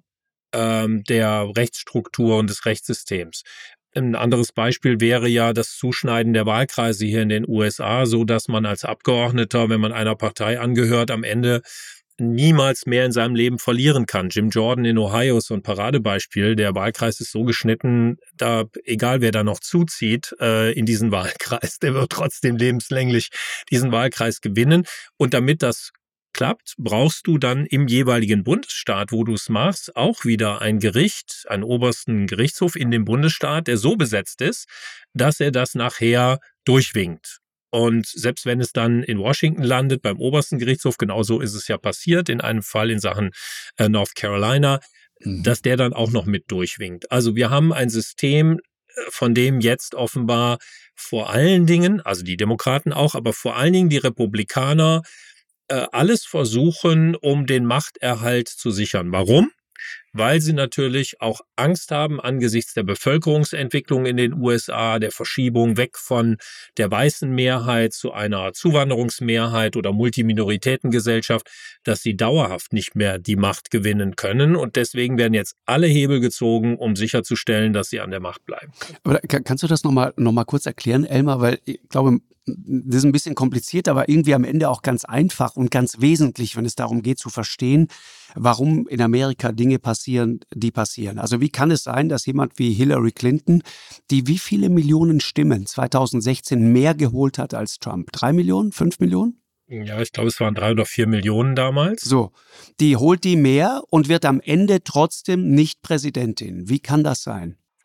Rechtsstruktur und des Rechtssystems. Ein anderes Beispiel wäre ja das Zuschneiden der Wahlkreise hier in den USA, so dass man als Abgeordneter, wenn man einer Partei angehört, am Ende niemals mehr in seinem Leben verlieren kann. Jim Jordan in Ohio ist so ein Paradebeispiel. Der Wahlkreis ist so geschnitten, da egal wer da noch zuzieht in diesen Wahlkreis, der wird trotzdem lebenslänglich diesen Wahlkreis gewinnen. Und damit das klappt, brauchst du dann im jeweiligen Bundesstaat, wo du es machst, auch wieder ein Gericht, einen obersten Gerichtshof in dem Bundesstaat, der so besetzt ist, dass er das nachher durchwinkt. Und selbst wenn es dann in Washington landet, beim obersten Gerichtshof, genauso ist es ja passiert, in einem Fall in Sachen North Carolina, dass der dann auch noch mit durchwinkt. Also wir haben ein System, von dem jetzt offenbar vor allen Dingen, also die Demokraten auch, aber vor allen Dingen die Republikaner, alles versuchen, um den Machterhalt zu sichern. Warum? Weil sie natürlich auch Angst haben angesichts der Bevölkerungsentwicklung in den USA, der Verschiebung weg von der weißen Mehrheit zu einer Zuwanderungsmehrheit oder Multiminoritätengesellschaft, dass sie dauerhaft nicht mehr die Macht gewinnen können. Und deswegen werden jetzt alle Hebel gezogen, um sicherzustellen, dass sie an der Macht bleiben können. Aber kannst du das noch mal kurz erklären, Elmar? Weil ich glaube, das ist ein bisschen kompliziert, aber irgendwie am Ende auch ganz einfach und ganz wesentlich, wenn es darum geht zu verstehen, warum in Amerika Dinge passieren, die passieren. Also wie kann es sein, dass jemand wie Hillary Clinton, die wie viele Millionen Stimmen 2016 mehr geholt hat als Trump? 3 Millionen? 5 Millionen? Ja, ich glaube, es waren 3 oder 4 Millionen damals. So, die holt die mehr und wird am Ende trotzdem nicht Präsidentin. Wie kann das sein?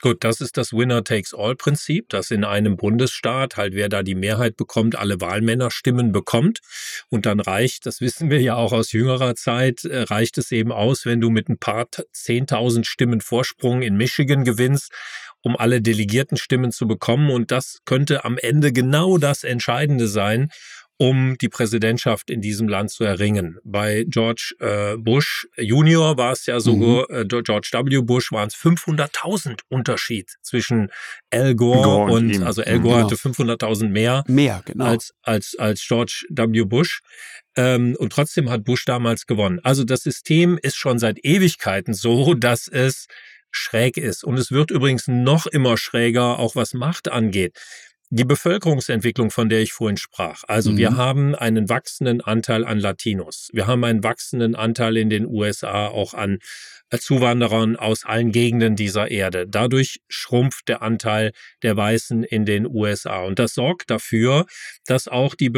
Gut, das ist das Winner-Takes-All-Prinzip, dass in einem Bundesstaat halt wer da die Mehrheit bekommt, alle Wahlmännerstimmen bekommt. Und dann reicht, das wissen wir ja auch aus jüngerer Zeit, reicht es eben aus, wenn du mit ein paar 10.000 Stimmen Vorsprung in Michigan gewinnst, um alle Delegiertenstimmen zu bekommen. Und das könnte am Ende genau das Entscheidende sein, um die Präsidentschaft in diesem Land zu erringen. Bei George Bush Junior war es ja sogar, George W. Bush waren es 500.000 Unterschied zwischen Al Gore und ihm. Also Al Gore hatte 500.000 mehr genau. als George W. Bush. Und trotzdem hat Bush damals gewonnen. Also das System ist schon seit Ewigkeiten so, dass es schräg ist. Und es wird übrigens noch immer schräger, auch was Macht angeht. Die Bevölkerungsentwicklung, von der ich vorhin sprach. Also wir haben einen wachsenden Anteil an Latinos. Wir haben einen wachsenden Anteil in den USA auch an Zuwanderern aus allen Gegenden dieser Erde. Dadurch schrumpft der Anteil der Weißen in den USA. Und das sorgt dafür, dass auch die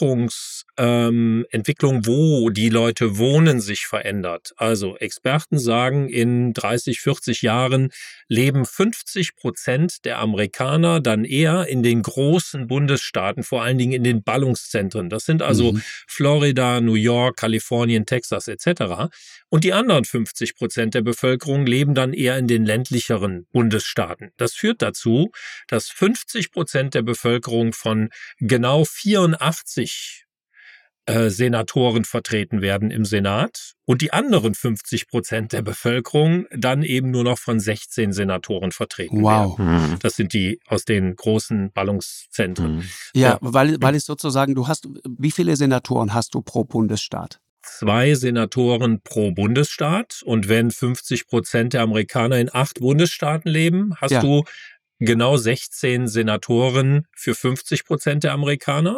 Bevölkerungsentwicklung, wo die Leute wohnen, sich verändert. Also Experten sagen, in 30, 40 Jahren leben 50% der Amerikaner dann eher in den großen Bundesstaaten, vor allen Dingen in den Ballungszentren. Das sind also Florida, New York, Kalifornien, Texas etc. Und die anderen 50% der Bevölkerung leben dann eher in den ländlicheren Bundesstaaten. Das führt dazu, dass 50% der Bevölkerung von genau 84 Senatoren vertreten werden im Senat und die anderen 50% der Bevölkerung dann eben nur noch von 16 Senatoren vertreten werden. Das sind die aus den großen Ballungszentren. Ja, weil es sozusagen, wie viele Senatoren hast du pro Bundesstaat? 2 Senatoren pro Bundesstaat. Und wenn 50% der Amerikaner in 8 Bundesstaaten leben, hast du genau 16 Senatoren für 50% der Amerikaner.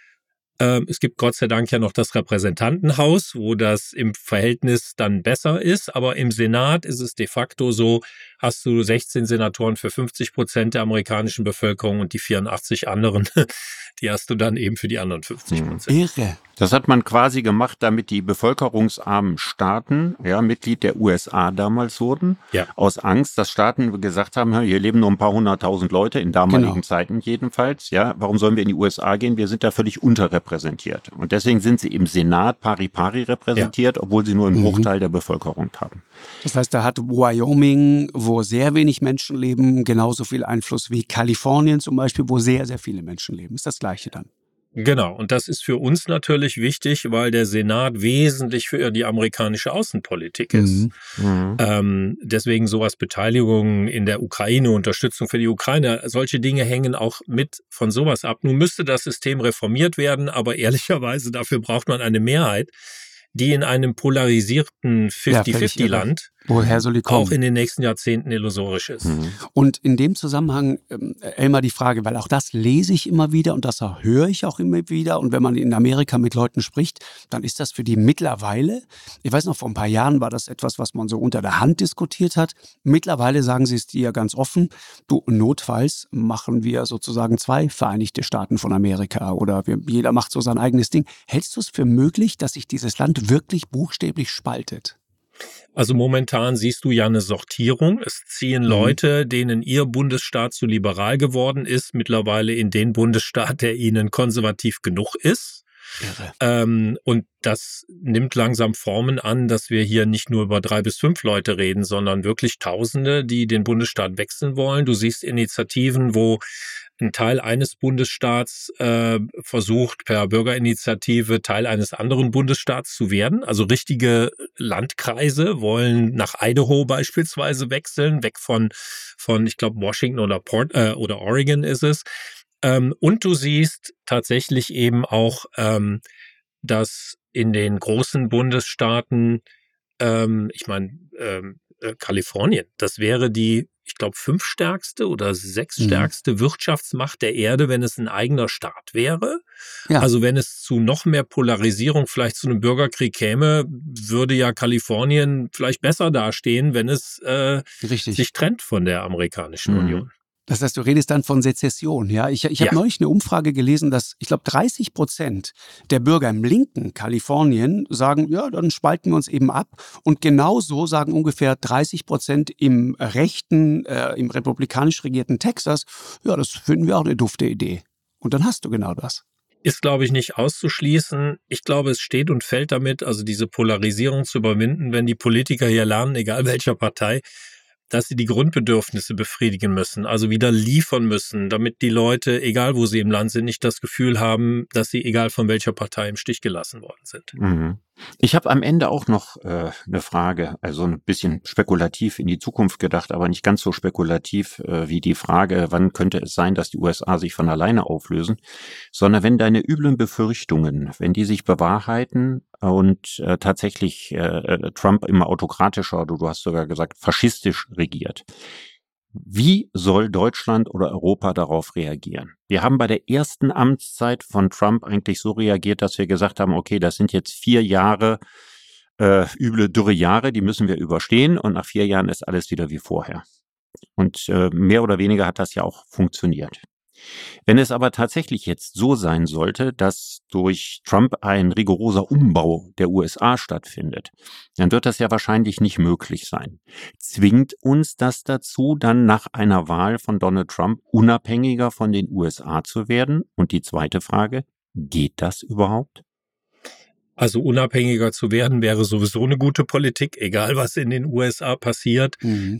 Es gibt Gott sei Dank ja noch das Repräsentantenhaus, wo das im Verhältnis dann besser ist. Aber im Senat ist es de facto so, hast du 16 Senatoren für 50% der amerikanischen Bevölkerung und die 84 anderen, die hast du dann eben für die anderen 50%. Irre. Das hat man quasi gemacht, damit die bevölkerungsarmen Staaten, Mitglied der USA damals wurden, aus Angst, dass Staaten gesagt haben, hier leben nur ein paar 100.000 Leute, in damaligen Zeiten jedenfalls, warum sollen wir in die USA gehen? Wir sind da völlig unterrepräsentiert. Und deswegen sind sie im Senat pari-pari repräsentiert, obwohl sie nur einen Bruchteil der Bevölkerung haben. Das heißt, da hat Wyoming, wo sehr wenig Menschen leben, genauso viel Einfluss wie Kalifornien zum Beispiel, wo sehr, sehr viele Menschen leben. Ist das Gleiche dann? Genau, und das ist für uns natürlich wichtig, weil der Senat wesentlich für die amerikanische Außenpolitik ist. Deswegen sowas Beteiligung in der Ukraine, Unterstützung für die Ukraine, solche Dinge hängen auch mit von sowas ab. Nun müsste das System reformiert werden, aber ehrlicherweise dafür braucht man eine Mehrheit, die in einem polarisierten 50-50-Land woher soll die kommen? Auch in den nächsten Jahrzehnten illusorisch ist. Und in dem Zusammenhang, Elmar, die Frage, weil auch das lese ich immer wieder und das höre ich auch immer wieder. Und wenn man in Amerika mit Leuten spricht, dann ist das für die mittlerweile, ich weiß noch, vor ein paar Jahren war das etwas, was man so unter der Hand diskutiert hat. Mittlerweile sagen sie es dir ganz offen, du, notfalls machen wir sozusagen 2 Vereinigte Staaten von Amerika oder jeder macht so sein eigenes Ding. Hältst du es für möglich, dass sich dieses Land wirklich buchstäblich spaltet? Also momentan siehst du ja eine Sortierung. Es ziehen Leute, denen ihr Bundesstaat zu liberal geworden ist, mittlerweile in den Bundesstaat, der ihnen konservativ genug ist. Und das nimmt langsam Formen an, dass wir hier nicht nur über 3 bis 5 Leute reden, sondern wirklich Tausende, die den Bundesstaat wechseln wollen. Du siehst Initiativen, wo ein Teil eines Bundesstaats versucht, per Bürgerinitiative Teil eines anderen Bundesstaats zu werden. Also richtige Landkreise wollen nach Idaho beispielsweise wechseln, weg von ich glaube, Washington oder Oregon ist es. Und du siehst tatsächlich eben auch, dass in den großen Bundesstaaten, Kalifornien, das wäre die, ich glaube, 5 stärkste oder 6 stärkste Wirtschaftsmacht der Erde, wenn es ein eigener Staat wäre. Ja. Also wenn es zu noch mehr Polarisierung, vielleicht zu einem Bürgerkrieg käme, würde ja Kalifornien vielleicht besser dastehen, wenn es sich trennt von der amerikanischen Union. Das heißt, du redest dann von Sezession, ja? Ich habe neulich eine Umfrage gelesen, dass, ich glaube, 30% der Bürger im linken Kalifornien sagen, ja, dann spalten wir uns eben ab. Und genauso sagen ungefähr 30% im rechten, im republikanisch regierten Texas, ja, das finden wir auch eine dufte Idee. Und dann hast du genau das. Ist, glaube ich, nicht auszuschließen. Ich glaube, es steht und fällt damit, also diese Polarisierung zu überwinden, wenn die Politiker hier lernen, egal welcher Partei, dass sie die Grundbedürfnisse befriedigen müssen, also wieder liefern müssen, damit die Leute, egal wo sie im Land sind, nicht das Gefühl haben, dass sie, egal von welcher Partei, im Stich gelassen worden sind. Mhm. Ich habe am Ende auch noch eine Frage, also ein bisschen spekulativ in die Zukunft gedacht, aber nicht ganz so spekulativ wie die Frage, wann könnte es sein, dass die USA sich von alleine auflösen, sondern wenn deine üblen Befürchtungen, wenn die sich bewahrheiten und tatsächlich Trump immer autokratischer, du hast sogar gesagt, faschistisch regiert. Wie soll Deutschland oder Europa darauf reagieren? Wir haben bei der ersten Amtszeit von Trump eigentlich so reagiert, dass wir gesagt haben, okay, das sind jetzt 4 Jahre üble, dürre Jahre, die müssen wir überstehen und nach 4 Jahren ist alles wieder wie vorher. Und mehr oder weniger hat das ja auch funktioniert. Wenn es aber tatsächlich jetzt so sein sollte, dass durch Trump ein rigoroser Umbau der USA stattfindet, dann wird das ja wahrscheinlich nicht möglich sein. Zwingt uns das dazu, dann nach einer Wahl von Donald Trump unabhängiger von den USA zu werden? Und die zweite Frage, geht das überhaupt? Also unabhängiger zu werden wäre sowieso eine gute Politik, egal was in den USA passiert.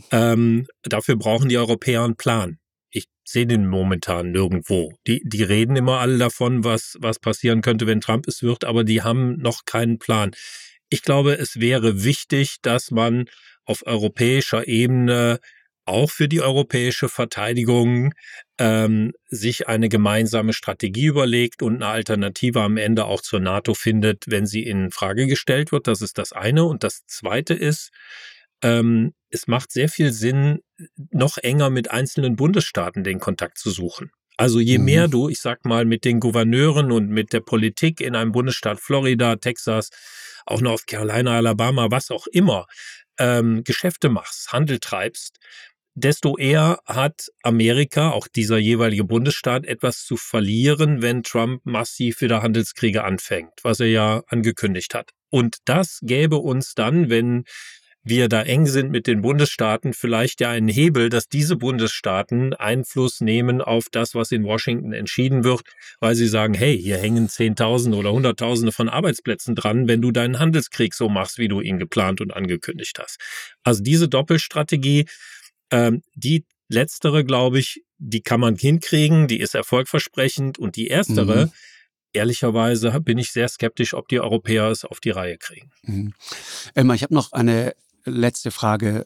Dafür brauchen die Europäer einen Plan. Ich sehe den momentan nirgendwo. Die reden immer alle davon, was passieren könnte, wenn Trump es wird, aber die haben noch keinen Plan. Ich glaube, es wäre wichtig, dass man auf europäischer Ebene auch für die europäische Verteidigung sich eine gemeinsame Strategie überlegt und eine Alternative am Ende auch zur NATO findet, wenn sie in Frage gestellt wird. Das ist das eine. Und das zweite ist, es macht sehr viel Sinn, noch enger mit einzelnen Bundesstaaten den Kontakt zu suchen. Also je mehr du, ich sag mal, mit den Gouverneuren und mit der Politik in einem Bundesstaat, Florida, Texas, auch North Carolina, Alabama, was auch immer, Geschäfte machst, Handel treibst, desto eher hat Amerika, auch dieser jeweilige Bundesstaat, etwas zu verlieren, wenn Trump massiv wieder Handelskriege anfängt, was er ja angekündigt hat. Und das gäbe uns dann, wenn wir da eng sind mit den Bundesstaaten, vielleicht ja einen Hebel, dass diese Bundesstaaten Einfluss nehmen auf das, was in Washington entschieden wird, weil sie sagen, hey, hier hängen Zehntausende oder Hunderttausende von Arbeitsplätzen dran, wenn du deinen Handelskrieg so machst, wie du ihn geplant und angekündigt hast. Also diese Doppelstrategie, die letztere, glaube ich, die kann man hinkriegen, die ist erfolgversprechend und die erstere, ehrlicherweise bin ich sehr skeptisch, ob die Europäer es auf die Reihe kriegen. Ich habe noch eine letzte Frage.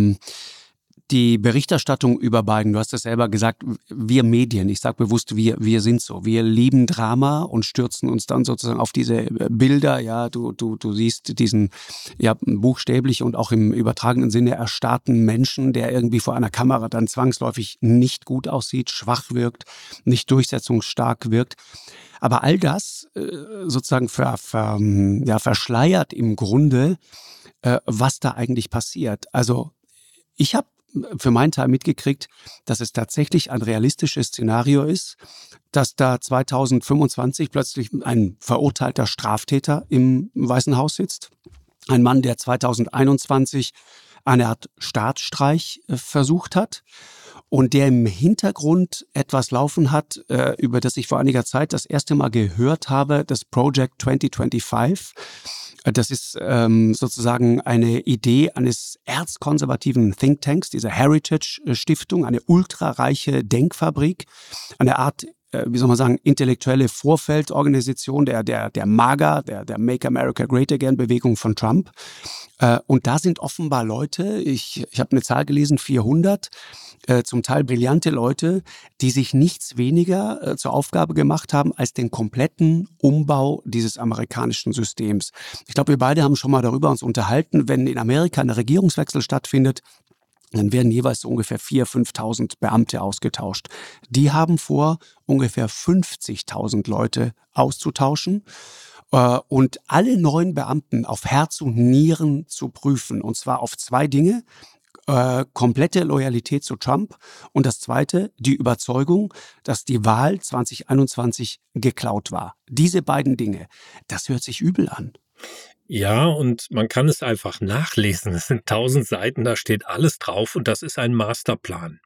Die Berichterstattung über Biden, du hast es selber gesagt, wir Medien, ich sage bewusst, wir sind so. Wir lieben Drama und stürzen uns dann sozusagen auf diese Bilder. Ja, du siehst diesen buchstäblich und auch im übertragenen Sinne erstarrten Menschen, der irgendwie vor einer Kamera dann zwangsläufig nicht gut aussieht, schwach wirkt, nicht durchsetzungsstark wirkt. Aber all das sozusagen verschleiert im Grunde, was da eigentlich passiert. Also ich habe für meinen Teil mitgekriegt, dass es tatsächlich ein realistisches Szenario ist, dass da 2025 plötzlich ein verurteilter Straftäter im Weißen Haus sitzt. Ein Mann, der 2021 eine Art Staatsstreich versucht hat und der im Hintergrund etwas laufen hat, über das ich vor einiger Zeit das erste Mal gehört habe, das Project 2025. Das ist sozusagen eine Idee eines erzkonservativen Thinktanks, dieser Heritage Stiftung, eine ultrareiche Denkfabrik, eine Art, intellektuelle Vorfeldorganisation der MAGA, der Make America Great Again Bewegung von Trump. Und da sind offenbar Leute, ich habe eine Zahl gelesen, 400, zum Teil brillante Leute, die sich nichts weniger zur Aufgabe gemacht haben, als den kompletten Umbau dieses amerikanischen Systems. Ich glaube, wir beide haben schon mal darüber uns unterhalten, wenn in Amerika ein Regierungswechsel stattfindet, dann werden jeweils so ungefähr 4.000, 5.000 Beamte ausgetauscht. Die haben vor, ungefähr 50.000 Leute auszutauschen und alle neuen Beamten auf Herz und Nieren zu prüfen. Und zwar auf 2 Dinge. komplette Loyalität zu Trump und das Zweite, die Überzeugung, dass die Wahl 2021 geklaut war. Diese beiden Dinge, das hört sich übel an. Ja, und man kann es einfach nachlesen. Es sind 1000 Seiten, da steht alles drauf und das ist ein Masterplan.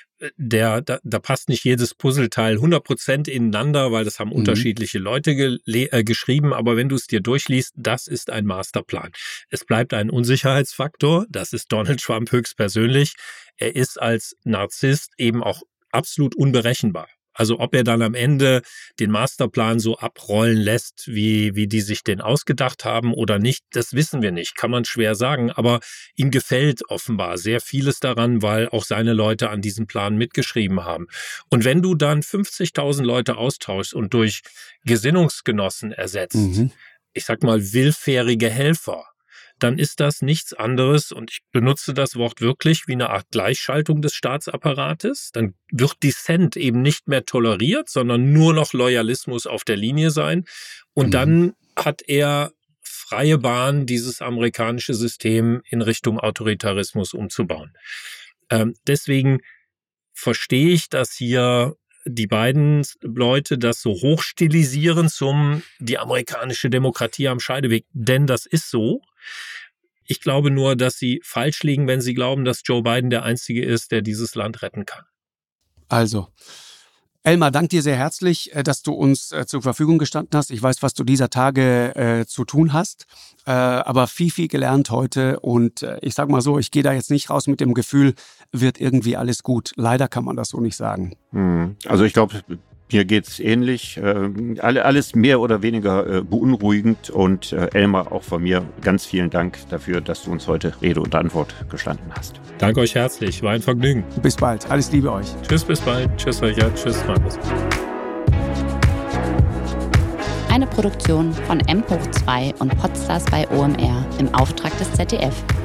Da passt nicht jedes Puzzleteil 100% ineinander, weil das haben unterschiedliche Leute geschrieben. Aber wenn du es dir durchliest, das ist ein Masterplan. Es bleibt ein Unsicherheitsfaktor. Das ist Donald Trump höchstpersönlich. Er ist als Narzisst eben auch absolut unberechenbar. Also ob er dann am Ende den Masterplan so abrollen lässt, wie die sich den ausgedacht haben oder nicht, das wissen wir nicht, kann man schwer sagen. Aber ihm gefällt offenbar sehr vieles daran, weil auch seine Leute an diesem Plan mitgeschrieben haben. Und wenn du dann 50.000 Leute austauschst und durch Gesinnungsgenossen ersetzt, ich sag mal willfährige Helfer, dann ist das nichts anderes, und ich benutze das Wort wirklich, wie eine Art Gleichschaltung des Staatsapparates. Dann wird Dissent eben nicht mehr toleriert, sondern nur noch Loyalismus auf der Linie sein. Und dann hat er freie Bahn, dieses amerikanische System in Richtung Autoritarismus umzubauen. Deswegen verstehe ich, dass hier die beiden Leute das so hochstilisieren zum die amerikanische Demokratie am Scheideweg. Denn das ist so. Ich glaube nur, dass sie falsch liegen, wenn sie glauben, dass Joe Biden der Einzige ist, der dieses Land retten kann. Also, Elmar, danke dir sehr herzlich, dass du uns zur Verfügung gestanden hast. Ich weiß, was du dieser Tage zu tun hast, aber viel gelernt heute. Und ich sag mal so, ich gehe da jetzt nicht raus mit dem Gefühl, wird irgendwie alles gut. Leider kann man das so nicht sagen. Also ich glaube, mir geht's ähnlich. Alles mehr oder weniger beunruhigend. Und Elmar, auch von mir ganz vielen Dank dafür, dass du uns heute Rede und Antwort gestanden hast. Danke euch herzlich, war ein Vergnügen. Bis bald, alles Liebe euch. Tschüss, bis bald. Tschüss, Richard. Tschüss, Markus. Eine Produktion von M hoch 2 und Podstars bei OMR im Auftrag des ZDF.